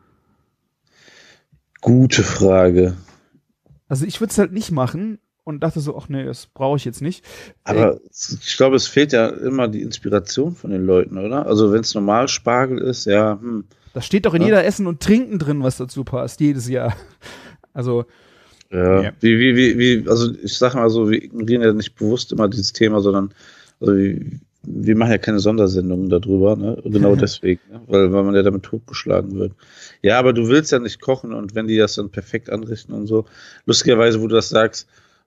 Gute Frage. Also ich würde es halt nicht machen und dachte so, ach nee, das brauche ich jetzt nicht. Aber ich glaube, es fehlt ja immer die Inspiration von den Leuten, oder? Also wenn es normal Spargel ist, ja, Das steht doch in jeder Essen und Trinken drin, was dazu passt, jedes Jahr. Also. Ja. Also ich sag mal so, wir ignorieren ja nicht bewusst immer dieses Thema, sondern also wir machen ja keine Sondersendungen darüber, ne? Genau deswegen, ne? Weil man ja damit totgeschlagen wird. Ja, aber du willst ja nicht kochen und wenn die das dann perfekt anrichten und so. Lustigerweise, wo du das sagst,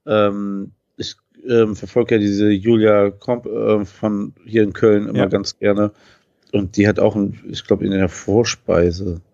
ich verfolge ja diese Julia Komp von hier in Köln immer ganz gerne. Und die hat auch, ich glaube, in der Vorspeise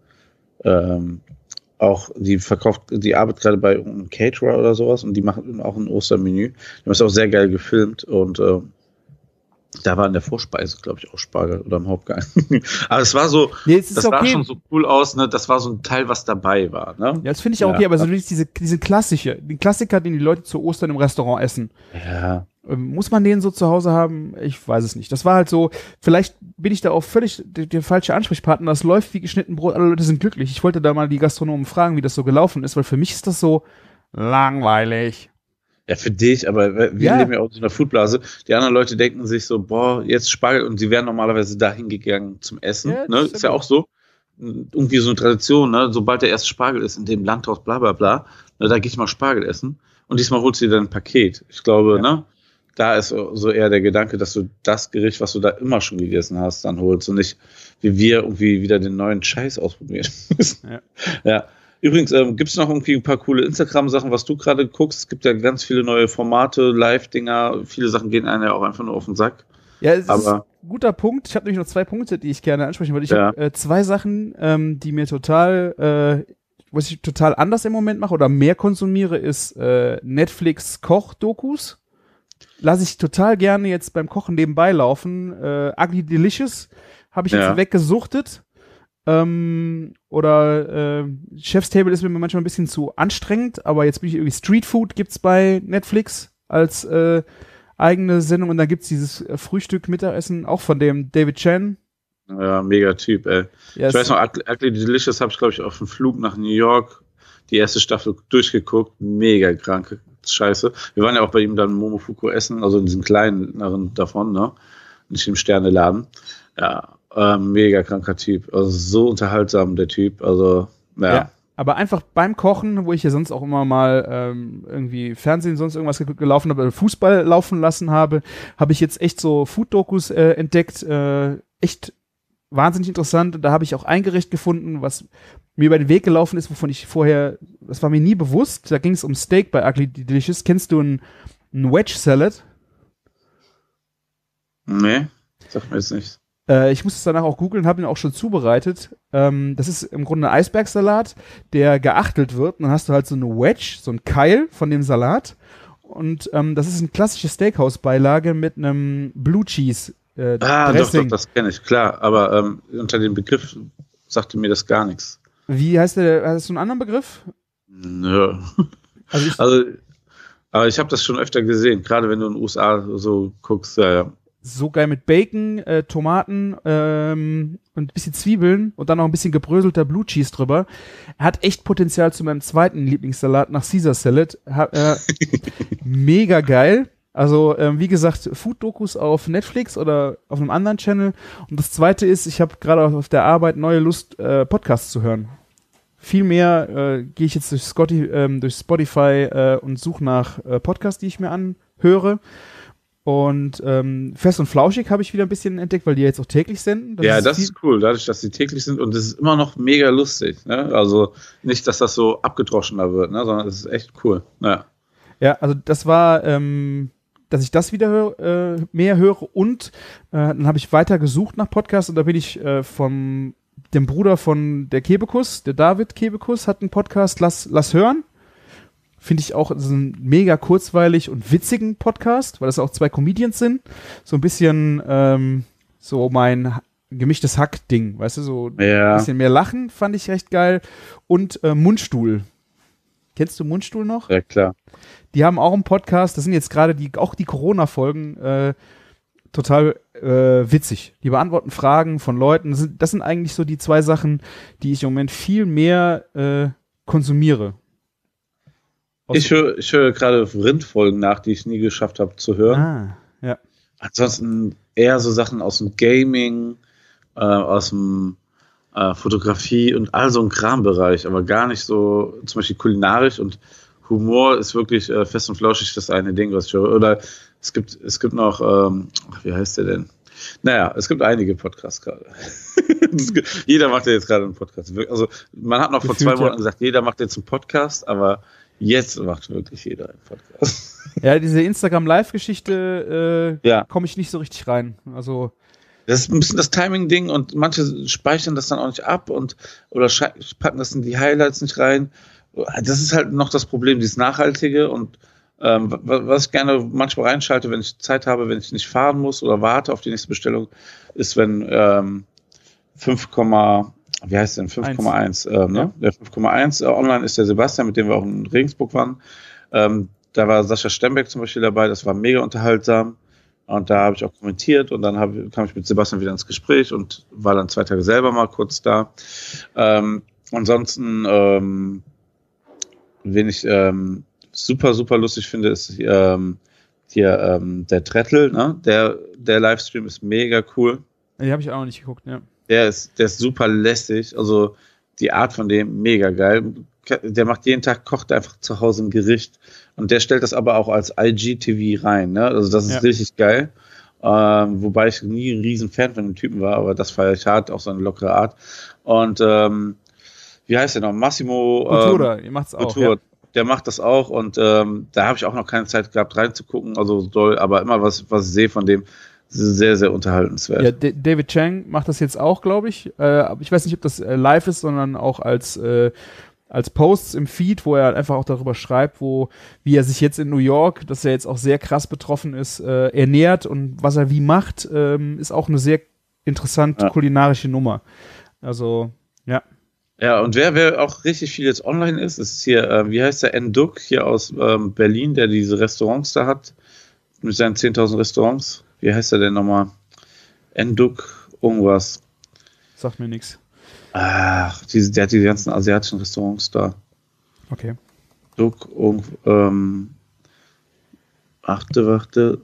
auch, die arbeitet gerade bei einem Caterer oder sowas und die machen auch ein Ostermenü. Die haben es auch sehr geil gefilmt und da war in der Vorspeise, glaube ich, auch Spargel oder im Hauptgang. Aber es war so, das sah schon so cool aus, ne? Das war so ein Teil, was dabei war, ne? Ja, das finde ich auch okay, aber so diese Klassiker, den die Leute zu Ostern im Restaurant essen. Ja. Muss man den so zu Hause haben? Ich weiß es nicht. Das war halt so, vielleicht bin ich da auch völlig der falsche Ansprechpartner. Das läuft wie geschnitten Brot, alle Leute sind glücklich. Ich wollte da mal die Gastronomen fragen, wie das so gelaufen ist, weil für mich ist das so langweilig. Ja, für dich, aber wir leben ja auch in so einer Foodblase. Die anderen Leute denken sich so, boah, jetzt Spargel und sie wären normalerweise dahin gegangen zum Essen. Ja, ne? Ist ja auch so. Irgendwie so eine Tradition, ne? Sobald der erste Spargel ist in dem Landhaus, bla bla bla, ne, da gehe ich mal Spargel essen. Und diesmal holst du dir dann ein Paket. Ich glaube, ne? Da ist so eher der Gedanke, dass du das Gericht, was du da immer schon gegessen hast, dann holst und nicht, wie wir irgendwie wieder den neuen Scheiß ausprobieren müssen. Ja. Übrigens, gibt es noch irgendwie ein paar coole Instagram-Sachen, was du gerade guckst? Es gibt ja ganz viele neue Formate, Live-Dinger. Viele Sachen gehen einem ja auch einfach nur auf den Sack. Ja, es ist ein guter Punkt. Ich habe nämlich noch 2 Punkte, die ich gerne ansprechen wollte. Ich habe 2 Sachen, die mir was ich total anders im Moment mache oder mehr konsumiere, ist Netflix-Koch-Dokus. Lasse ich total gerne jetzt beim Kochen nebenbei laufen. Ugly Delicious habe ich jetzt weggesuchtet. Chef's Table ist mir manchmal ein bisschen zu anstrengend, aber jetzt bin ich irgendwie Street Food gibt's bei Netflix als eigene Sendung und dann gibt's dieses Frühstück, Mittagessen, auch von dem David Chen. Ja, mega Typ, ey. Ja, ich weiß noch, Ugly Delicious habe ich, glaube ich, auf dem Flug nach New York die erste Staffel durchgeguckt. Mega kranke Scheiße. Wir waren ja auch bei ihm dann Momofuku essen, also in diesem kleineren davon, ne? Nicht im Sterneladen. Ja. Mega kranker Typ. Also so unterhaltsam, der Typ. Also, ja. Aber einfach beim Kochen, wo ich ja sonst auch immer mal irgendwie Fernsehen, sonst irgendwas gelaufen habe, oder Fußball laufen lassen habe ich jetzt echt so Food-Dokus entdeckt. Echt wahnsinnig interessant. Und da habe ich auch ein Gericht gefunden, was mir über den Weg gelaufen ist, wovon ich vorher, das war mir nie bewusst. Da ging es um Steak bei Ugly Delicious. Kennst du ein Wedge Salad? Nee, sag mir jetzt nicht. Ich musste es danach auch googeln, habe ihn auch schon zubereitet. Das ist im Grunde ein Eisbergsalat, der geachtelt wird. Und dann hast du halt so eine Wedge, so ein Keil von dem Salat. Und das ist eine klassische Steakhouse-Beilage mit einem Blue Cheese Dressing. Doch, das kenne ich, klar. Aber unter dem Begriff sagte mir das gar nichts. Wie heißt der? Hast du einen anderen Begriff? Nö. Aber ich habe das schon öfter gesehen, gerade wenn du in den USA so guckst, ja. So geil mit Bacon, Tomaten und ein bisschen Zwiebeln und dann noch ein bisschen gebröselter Blue Cheese drüber. Er hat echt Potenzial zu meinem zweiten Lieblingssalat nach Caesar Salad. Mega geil. Also wie gesagt, Food-Dokus auf Netflix oder auf einem anderen Channel. Und das zweite ist, ich habe gerade auf der Arbeit neue Lust, Podcasts zu hören. Viel mehr gehe ich jetzt durch Spotify und suche nach Podcasts, die ich mir anhöre. Und Fest und Flauschig habe ich wieder ein bisschen entdeckt, weil die jetzt auch täglich senden. Das ist cool, dadurch, dass die täglich sind. Und es ist immer noch mega lustig. Ne? Also nicht, dass das so abgedroschener wird, ne? Sondern es ist echt cool. Ja, also das war, dass ich das wieder mehr höre. Und dann habe ich weiter gesucht nach Podcasts. Und da bin ich von dem Bruder von der Kebekus, der David Kebekus, hat einen Podcast, Lass hören. Finde ich auch einen mega kurzweilig und witzigen Podcast, weil das auch 2 Comedians sind. So ein bisschen so mein gemischtes Hack-Ding, weißt du, so Ja. ein bisschen mehr Lachen fand ich recht geil. Und Mundstuhl. Kennst du Mundstuhl noch? Ja, klar. Die haben auch einen Podcast, das sind jetzt gerade auch die Corona-Folgen, total witzig. Die beantworten Fragen von Leuten. Das sind eigentlich so die 2 Sachen, die ich im Moment viel mehr konsumiere. Ich höre gerade Rindfolgen nach, die ich nie geschafft habe zu hören. Ja. Ansonsten eher so Sachen aus dem Gaming, aus dem Fotografie und all so ein Krambereich, aber gar nicht so, zum Beispiel kulinarisch und Humor ist wirklich fest und flauschig das eine Ding, was ich höre. Oder es gibt noch, wie heißt der denn? Naja, es gibt einige Podcasts gerade. Jeder macht ja jetzt gerade einen Podcast. Also man hat noch vor 2 Monaten gesagt, jeder macht jetzt einen Podcast, aber jetzt macht wirklich jeder einen Podcast. Ja, diese Instagram-Live-Geschichte komme ich nicht so richtig rein. Also das ist ein bisschen das Timing-Ding und manche speichern das dann auch nicht ab oder packen das in die Highlights nicht rein. Das ist halt noch das Problem, dieses Nachhaltige und was ich gerne manchmal reinschalte, wenn ich Zeit habe, wenn ich nicht fahren muss oder warte auf die nächste Bestellung, ist, wenn 5,1, ne? Der 5,1 online ist der Sebastian, mit dem wir auch in Regensburg waren. Da war Sascha Stembeck zum Beispiel dabei, das war mega unterhaltsam. Und da habe ich auch kommentiert und dann kam ich mit Sebastian wieder ins Gespräch und war dann 2 Tage selber mal kurz da. Ansonsten, wen ich super, super lustig finde, ist hier der Trettel, ne? Der Livestream ist mega cool. Die habe ich auch noch nicht geguckt, ja. Der ist super lästig, also die Art von dem mega geil. Der macht jeden Tag, kocht einfach zu Hause ein Gericht und der stellt das aber auch als IGTV rein, ne? Also das ist richtig geil. Wobei ich nie ein riesen Fan von dem Typen war, aber das feiere ich hart, auch so eine lockere Art. Und wie heißt der noch? Massimo Bottura, ihr macht's auch. Bottura, der macht das auch und da habe ich auch noch keine Zeit gehabt reinzugucken, also aber immer was ich sehe von dem, sehr, sehr unterhaltenswert. Ja, David Chang macht das jetzt auch, glaube ich. Aber ich weiß nicht, ob das live ist, sondern auch als Posts im Feed, wo er einfach auch darüber schreibt, wie er sich jetzt in New York, dass er jetzt auch sehr krass betroffen ist, ernährt und was er wie macht, ist auch eine sehr interessante kulinarische Nummer. Also, ja. Ja, und wer auch richtig viel jetzt online ist hier, wie heißt der, Enduk hier aus Berlin, der diese Restaurants da hat, mit seinen 10.000 Restaurants. Wie heißt der denn nochmal? Enduk irgendwas. Sagt mir nichts. Ach, der hat die ganzen asiatischen Restaurants da. Okay. Duk, warte.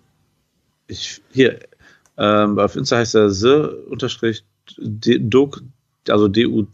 Auf Insta heißt er the_Duk, also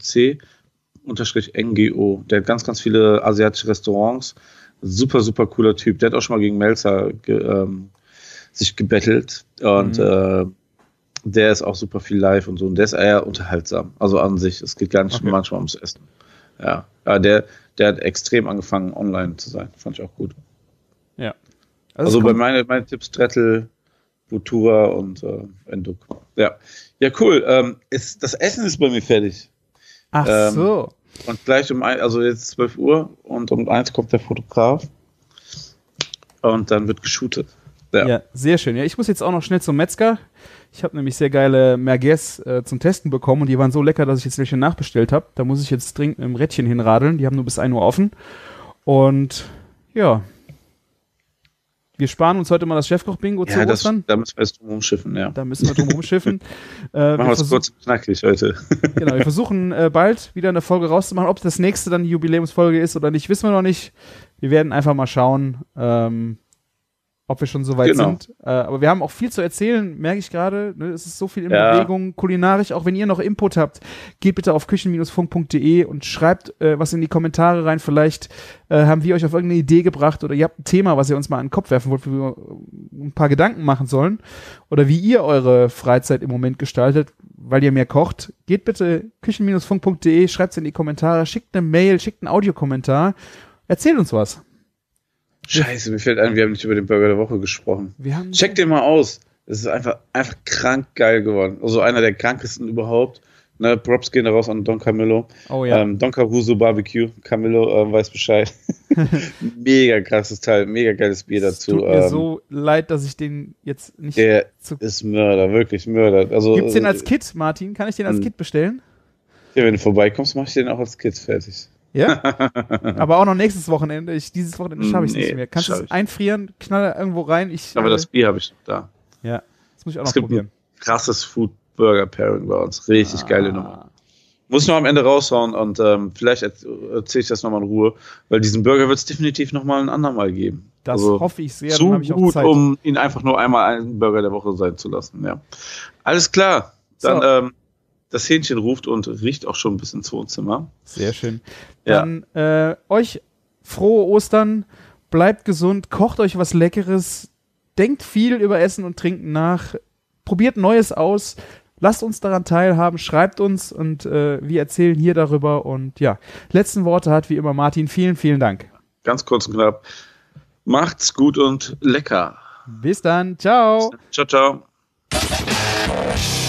DUC_NGO. Der hat ganz, ganz viele asiatische Restaurants. Super, super cooler Typ. Der hat auch schon mal gegen Melzer sich gebettelt und der ist auch super viel live und so und der ist eher unterhaltsam, also an sich, es geht gar nicht manchmal ums Essen. Ja, der hat extrem angefangen online zu sein, fand ich auch gut. Ja. Also bei meine Tipps Trettel, Bottura und Enduk. Ja, cool. Das Essen ist bei mir fertig. Ach so. Und gleich also jetzt 12 Uhr und um 1 kommt der Fotograf und dann wird geshootet. Ja, sehr schön. Ja, ich muss jetzt auch noch schnell zum Metzger. Ich habe nämlich sehr geile Merguez zum Testen bekommen und die waren so lecker, dass ich jetzt welche nachbestellt habe. Da muss ich jetzt dringend mit dem Rädchen hinradeln. Die haben nur bis 1 Uhr offen. Und ja, wir sparen uns heute mal das Chefkoch-Bingo zu Ostern. Da müssen wir jetzt drum rumschiffen, ja. Da müssen wir drum rumschiffen. Machen wir es kurz und knackig heute. Genau, wir versuchen bald wieder eine Folge rauszumachen. Ob das nächste dann die Jubiläumsfolge ist oder nicht, wissen wir noch nicht. Wir werden einfach mal schauen, ob wir schon so weit sind. Aber wir haben auch viel zu erzählen, merke ich gerade. Ne? Es ist so viel in Bewegung, kulinarisch. Auch wenn ihr noch Input habt, geht bitte auf küchen-funk.de und schreibt was in die Kommentare rein. Vielleicht haben wir euch auf irgendeine Idee gebracht oder ihr habt ein Thema, was ihr uns mal an den Kopf werfen wollt, wo wir ein paar Gedanken machen sollen. Oder wie ihr eure Freizeit im Moment gestaltet, weil ihr mehr kocht. Geht bitte küchen-funk.de, schreibt es in die Kommentare, schickt eine Mail, schickt einen Audiokommentar. Erzählt uns was. Scheiße, mir fällt ein, wir haben nicht über den Burger der Woche gesprochen. Check den mal aus. Es ist einfach krank geil geworden. Also einer der krankesten überhaupt. Ne, Props gehen raus an Don Camillo. Oh ja. Don Caruso Barbecue. Camillo weiß Bescheid. Mega krasses Teil, mega geiles Bier dazu. Tut mir so leid, dass ich den jetzt nicht... Der ist Mörder, wirklich Mörder. Also, gibt's den als Kit, Martin? Kann ich den als Kit bestellen? Ja, wenn du vorbeikommst, mach ich den auch als Kit fertig. Ja? Aber auch noch nächstes Wochenende. Dieses Wochenende schaffe ich es nicht mehr. Kannst du es einfrieren, knall irgendwo rein? Aber das Bier habe ich noch da. Ja, das muss ich auch noch probieren. Krasses Food-Burger-Pairing bei uns. Richtig geile Nummer. Muss ich noch am Ende raushauen und vielleicht erzähle ich das nochmal in Ruhe, weil diesen Burger wird es definitiv nochmal ein andermal geben. Das hoffe ich sehr. Zu dann ich auch gut, Zeit. um ihn einfach nur einmal einen Burger der Woche sein zu lassen. Ja. Alles klar. Dann das Hähnchen ruft und riecht auch schon bis ins Wohnzimmer. Sehr schön. Dann euch frohe Ostern, bleibt gesund, kocht euch was Leckeres, denkt viel über Essen und Trinken nach, probiert Neues aus, lasst uns daran teilhaben, schreibt uns und wir erzählen hier darüber. Und ja, letzten Worte hat wie immer Martin. Vielen, vielen Dank. Ganz kurz und knapp. Macht's gut und lecker. Bis dann. Ciao. Ciao, ciao.